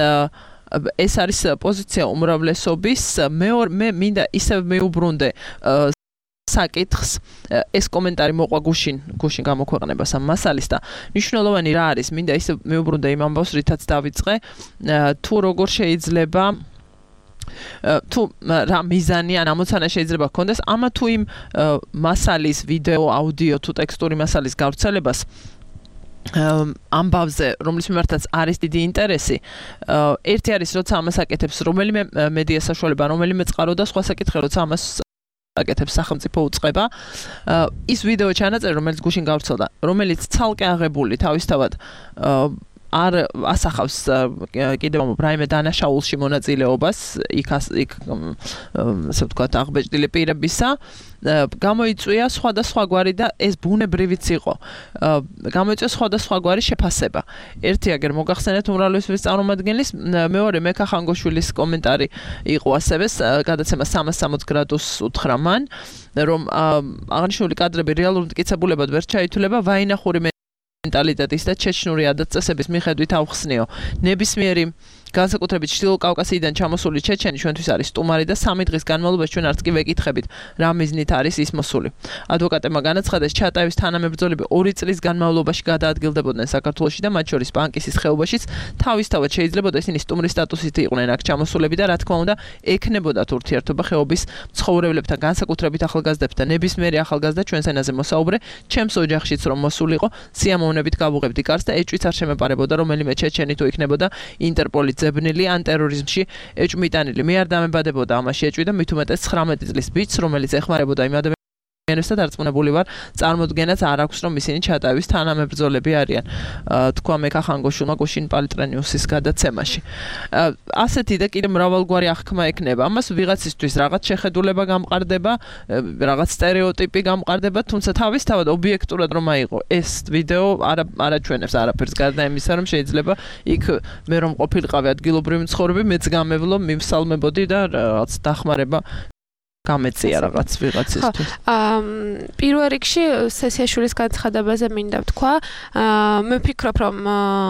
ეს არის პოზიცია უმრავლესობის. მე მინდა ისევ მეუბრუნდე საკითხს, ეს კომენტარი მოყვა გუშინ გამოქვეყნებას ამ მასალის და მნიშვნელოვანი რა არის, მინდა ისევ მეუბრუნდე იმ ამბავს, რითაც დავიწყე, თუ როგორ შეიძლება თუ რა მიზანი ან ამოცანა შეიძლება გქონდეს ამა თუ იმ მასალის ვიდეო, აუდიო თუ ტექსტური მასალის გავრცელებას ამბავზე, რომლის მიმართაც არის დიდი ინტერესი. ერთი არის, როცა ამას აკეთებს რომელიმე მედია საშუალება, რომელიმე წყარო და სხვა საკითხი, როცა ამას აკეთებს სახელმწიფო უწყება. ის ვიდეო ჩანაწერი, რომელიც გუშინ გავრცელდა, რომელიც ცალკე აღებული თავისთავად არ ასახავს კიდევ რაიმე დანაშაულში მონაწილეობას, იქ ასე ვთქვათ, აღბეჭდილი პირებისა, გამოიწვია სხვადასხვაგვარი და ეს ბუნებრივიც იყო. გამოიწვია სხვადასხვაგვარი შეფასება. ერთი აგერ მოგახსენეთ უმრავლესობის წარმომადგენლის, მეორე მეკა ხანგოშვილის კომენტარი იყო ასევე გადაცემა 360 გრადუსს უთხრა მან, რომ აღნიშნული კადრები რეალურ მტკიცებულებად ვერ ჩაითვლება, ვაინახური მენტალიტეტის და ჩეჩნური ადათ-წესების მიხედვით ავხსნიო. ნებისმიერი განსაკუთრებით ჩრდილო კავკასიიდან ჩამოსული ჩეჩენი ჩვენთვის არის სტუმარი და 3 დღის განმავლობაში ჩვენ არც კი ვეკითხებით რა მიზნით არის ის მოსული. ადვოკატებმა განაცხადეს, ჩატაევის თანამებრძოლები 2 წლის განმავლობაში გადაადგილდებოდნენ საქართველოში და მათ შორის ბანკისის ხეობაშიც თავისთავად შეიძლებოდა ისინი სტუმრის სტატუსით იყვნენ აქ ჩამოსულები და რა თქმა უნდა ექნებოდათ ურთიერთობა ხეობის მცხოვრებლებთან, განსაკუთრებით ახალგაზრდებთან. ნებისმიერი ახალგაზრდა ჩვენს ენაზე მოსაუბრე, ჩემს ოჯახშიც რომ მოსულიყო, სიამოვნებით გავუღებდი კარს და ეჭვიც არ შემეპარებოდა რომელიმე ჩეჩენი თუ იქნებოდა ინტერპოლის ზებნილი ან ტერორიზმში ეჭვმიტანილი. მე არ დამებადებოდა ამაში ეჭვი და მით უმეტეს 19 წლის ბიჭს, რომელიც ეხმარებოდა იმ ადამიანებს და დარწმუნებული ვარ, წარმოდგენაც არ აქვს, რომ ისინი ჩატაევის თანამებრძოლები არიან. თქვა მეკა ხანგოშულმა გუშინ პალიტრენიუსის გადაცემაში. ასეთი და კიდე მრავალგვარი აღქმა ექნება. ამას ვიღაცისთვის რაღაც შეხედულება გამყარდება, რაღაც სტერეოტიპი გამყარდება, თუმცა თავისთავად ობიექტურად რომ აიღო ეს ვიდეო არაჩვენებს არაფერს გარდა იმისა, რომ შეიძლება იქ მე რომ ყოფილიყავი ადგილობრივი მცხოვრები, მეც გამევლო, მივსალმებოდი და რაღაც დახმარება გამეწია რაღაც ვიღაცისთვის. პირველ რიგში სესიაშვილის განცხადებაზე მინდა ვთქვა, მე ვფიქრობ, რომ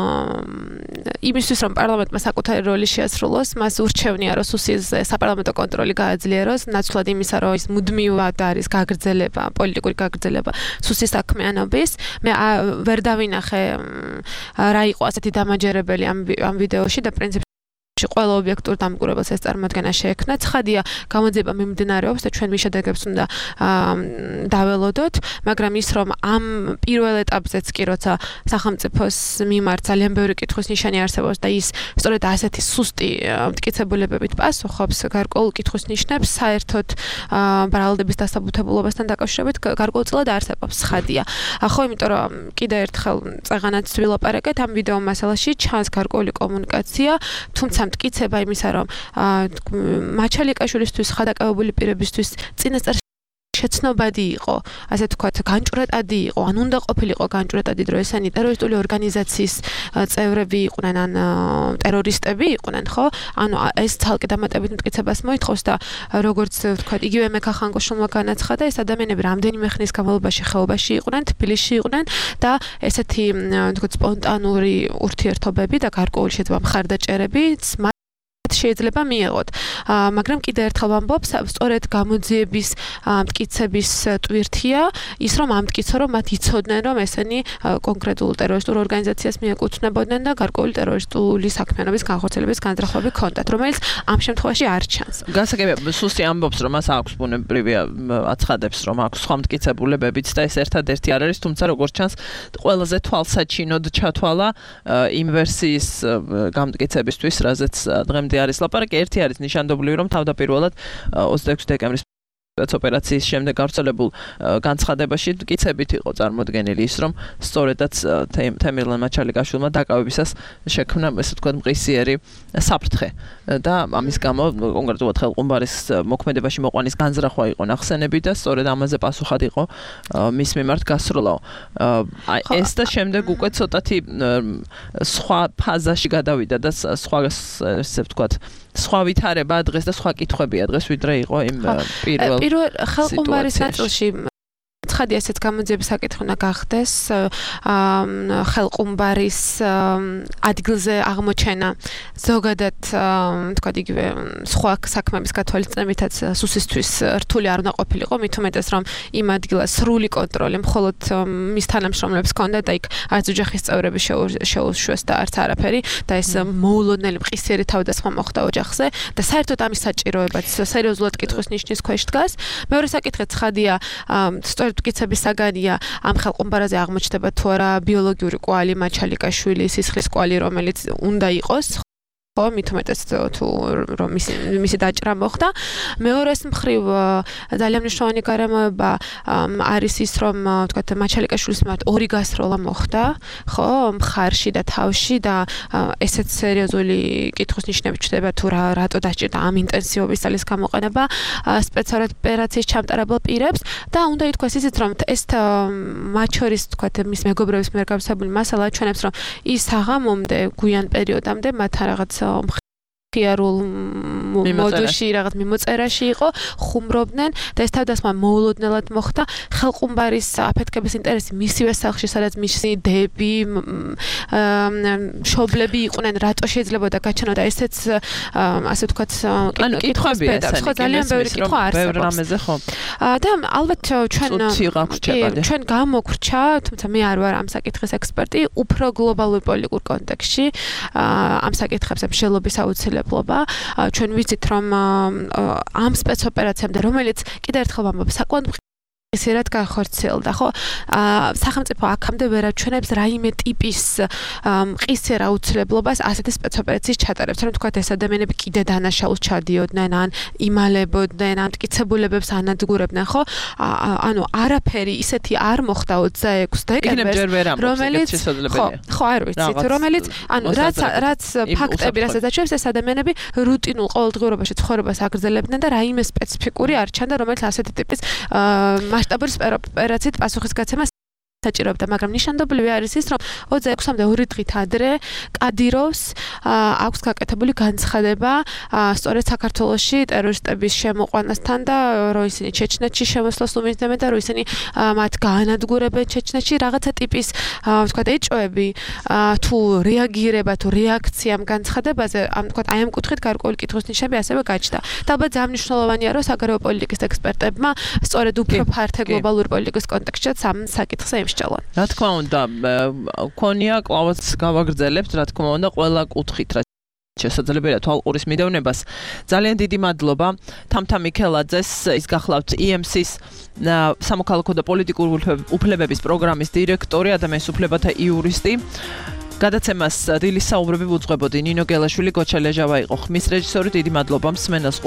იმისთვის რომ პარლამენტმა საკუთარი როლი შეასრულოს, მას ურჩევნია, რომ სუსიზე საპარლამენტო კონტროლი გააძლიეროს, ნაცვლად იმისა, რომ ის მუდმივად არის გაგრძელება, პოლიტიკური გაგრძელება სუსის საქმიანობის. მე ვერ დავინახე რა იყო ასეთი დამაჯერებელი ამ ვიდეოში და პრინციპში ყველა ობიექტურ დამკვირვებელს ეს წარმოადგენა შეექმნა. ცხადია, გამოძიება მიმდინარეობს და ჩვენ მის შედეგებს უნდა დაველოდოთ, მაგრამ ის რომ ამ პირველ ეტაპზეც კი როცა სახელმწიფოს მიმართ ძალიან ბევრი კითხვის ნიშანი არსებობს და ის სწორედ ასეთი სუსტი მტკიცებულებებით პასუხობს გარკვეულ კითხვის ნიშნებს, საერთოდ ბრალდების დასაბუთებულობასთან დაკავშირებით გარკვეულწილად არსებობს. ცხადია. ხო, იმიტომ რომ კიდე ერთხელ წაღანაც ვილაპარაკეთ ამ ვიდეო მასალაში, ჩანს გარკვეული კომუნიკაცია, თუმცა მტკიცება იმისა, რომ მაჩალიკაშვილისთვის ხადაკავებული პირებისთვის წინასწარ შეცნობადი იყო, ასე ვთქვათ, განჭვრეტადი იყო, ან უნდა ყოფილიყო განჭვრეტადი დრო ესენი ტერორისტული ორგანიზაციის წევრები იყვნენ, ან ტერორისტები იყვნენ, ხო? ანუ ეს ცალკე დამატებით მტკიცებას მოითხოვს და როგორც ვთქვათ, იგივე მეკა ხანგოშულმა განაცხადა, ეს ადამიანები რამდენიმე ხნის განმავლობაში ხეობაში იყვნენ, თბილისში იყვნენ და ესეთი ვთქვათ სპონტანური ურთიერთობები და გარკვეული შეიძლება მხარდაჭერებიც შეიძლება მიეღოთ. მაგრამ კიდევ ერთხელ ვამბობ, სწორედ გამოძიების მტკიცების ტვირთია ის, რომ ამტკიცო, რომ მათ იცოდნენ, რომ ესენი კონკრეტულ ტერორისტულ ორგანიზაციას მიეკუთვნებოდნენ და გარკვეული ტერორისტული საქმიანობის განხორციელების განზრახვები ჰქონდათ, რომელიც ამ შემთხვევაში არ ჩანს. გასაგებია, სუსი ამბობს, რომ მას აქვს ბუნებრივი აცხადებს, რომ აქვს სხვა მტკიცებულებებიც და ეს ერთადერთი არ არის, თუმცა როგორც ჩანს, ყველაზე თვალსაჩინოდ ჩათვალა იმ ვერსიის გამტკიცებისთვის, რაზეც დღემდე არის ლაპარაკი. ერთი არის ნიშანდობლივი, რომ თავდაპირველად 26 დეკემბრის ოპერაციის შემდეგ გავრცელებულ განცხადებაში მტკიცებით იყო წარმოდგენილი ის, რომ სწორედაც თემირლენ მაჩალიკაშვილმა დაკავებისას შექმნა, ესე ვთქვათ, მყისიერი საფრთხე და ამის გამო კონკრეტულად ხელყუმბარის მოქმედებაში მოყვანის განზრახვა იყო ნახსენები და სწორედ ამაზე პასუხად იყო მის მიმართ გასროლაო. ეს და შემდეგ უკვე ცოტათი სხვა ფაზაში გადავიდა და სხვა, ესე ვთქვათ, სხვა ვითარება დღეს და სხვა კითხვებია დღეს ვიდრე იყო იმ პირველ ხელყუმბარის ნაწილში ცხადია ესეც გამოძიების საკითხი უნდა გახდეს ხელყუმბარის ადგილზე აღმოჩენა ზოგადად თქვა იგივე სხვა საქმეების გათვალისწინებითაც სუსისთვის რთული არ უნდა ყოფილიყო, მით უმეტეს რომ იმ ადგილას სრული კონტროლი მხოლოდ მის თანამშრომლებს ჰქონდა და იქ არც ოჯახის წევრები შეუშვეს და არც არაფერი და ეს მოულოდნელი მყისიერი თავდასხმა მოხდა ოჯახზე და საერთოდ ამის საჭიროებაც სერიოზულად კითხვის ნიშნის ქვეშ დგას. მეორე საკითხი ცხადია სწორედ მტკიცების საგანია ამ ხელყუმბარაზე აღმოჩნდება თუ არა ბიოლოგიური კვალი მაჩალიკაშვილის სისხლის კვალი, რომელიც უნდა იყოს მით უმეტეს თუ რომ მისი დაჭრა მოხდა. მეორეს მხრივ ძალიან მნიშვნელოვანი გარემოება არის ის, რომ ვთქვათ მაჩალიკაშვილის მიმართ ორი გასროლა მოხდა, ხო, მხარში და თავში და ესეც სერიოზული კითხვის ნიშნები ჩნდება თუ რატო დაჭირდა ამ ინტენსივობის ძალის გამოყენება სპეციალურად ოპერაციის ჩამტარებელ პირებს და უნდა ითქვას ისიც, რომ ეს მათ შორის ვთქვათ მის მეგობრების მიერ გავსებული მასალა ჩვენებს, რომ ის საღამომდე გვიან პერიოდამდე მათ რაღაც ხიარულ მოდუში რაღაც მიმოწერაში იყო, ხუმრობდნენ და ეს თავდასხმა მოულოდნელად მოხდა. ხელყუმბარის აფეთქების ინტერესი მისივე სახლში, სადაც მისი დები, მშობლები იყვნენ, რატო შეიძლებოდა გაჩნდა ესეც ასე ვთქვათ, კითხვებია ესენი. ხო, ძალიან ბევრი კითხვა არსებობს. ბევრ რამეზე ხო. და ალბათ ჩვენ გამოგვრჩა, თუმცა მე არ ვარ ამ საკითხის ექსპერტი, უფრო გლობალურ პოლიტიკურ კონტექსტში ამ საკითხებზე მსჯელობის აუცილებლობა. ჩვენ ვიცით, რომ ამ სპეცოპერაციამდე, რომელიც კიდევ ერთხელ ვამბობ, საკმაოდ ისერად განხორციელდა, ხო? სახელმწიფო აქამდე ვერ აჩვენებს რაიმე ტიპის მყისერ აუცილებლობას ასეთი სპეცოპერაციის ჩატარებს. რომ თქვათ, ეს ადამიანები კიდე დანაშაულს ჩადიოდნენ, ან იმალებოდნენ, ან მტკიცებულებებს ანადგურებდნენ, ხო? ანუ არაფერი ისეთი არ მოხდა 26 დეკემბერს, რომელიც ხო, არ ვიცით, რომელიც ანუ რაც ფაქტები, რასაც აჩვენებს, ეს ადამიანები რუტინულ ყოველდღიურობაში ცხოვრებას აგრძელებდნენ და რაიმე სპეციფიკური არ ჩანდა, რომელიც ასეთი ტიპის მასშტაბური ოპერაციით პასუხისგაცემას საჭიროებდა, მაგრამ ნიშანდობლივი არის ის, რომ 26-მდე 2 დღით ადრე კადიროვს აქვს გაკეთებული განცხადება სწორედ საქართველოში ტერორისტების შემოყვანასთან და რომ ისინი ჩეჩნეთში შემოსვლას უმიზნებენ და რომ ისინი მათ გაანადგურებენ ჩეჩნეთში, რაღაცა ტიპის ვთქვათ ეჭვები თუ რეაგირება თუ რეაქცია ამ განცხადებაზე, ვთქვათ, აი ამ კუთხით გარკვეული კითხვის ნიშნები ასევე გაჩნდა. და ალბათ ძალიან მნიშვნელოვანია, რომ საგარეო პოლიტიკის ექსპერტებმა სწორედ უფრო ფართე გლობალური პოლიტიკის კონტექსტშიც ამ საკითხზე რა თქმა უნდა, ქონია კლავაც გავაგრძელებთ, რა თქმა უნდა, ყველა კუთხით რა შესაძლებელია თვალყურის მიდევნებას. ძალიან დიდი მადლობა თამთა მიქელაძეს, ის გახლავთ EMC-ის სამოქალაქო და პოლიტიკური უფლებების პროგრამის დირექტორი, ადამიანის უფლებათა იურისტი. გადაცემას დილის საუბრები უძღვებოდი ნინო გელაშვილი, გოჩა ლეჟავა იყო ხმის რეჟისორი. დიდი მადლობა მსმენელს.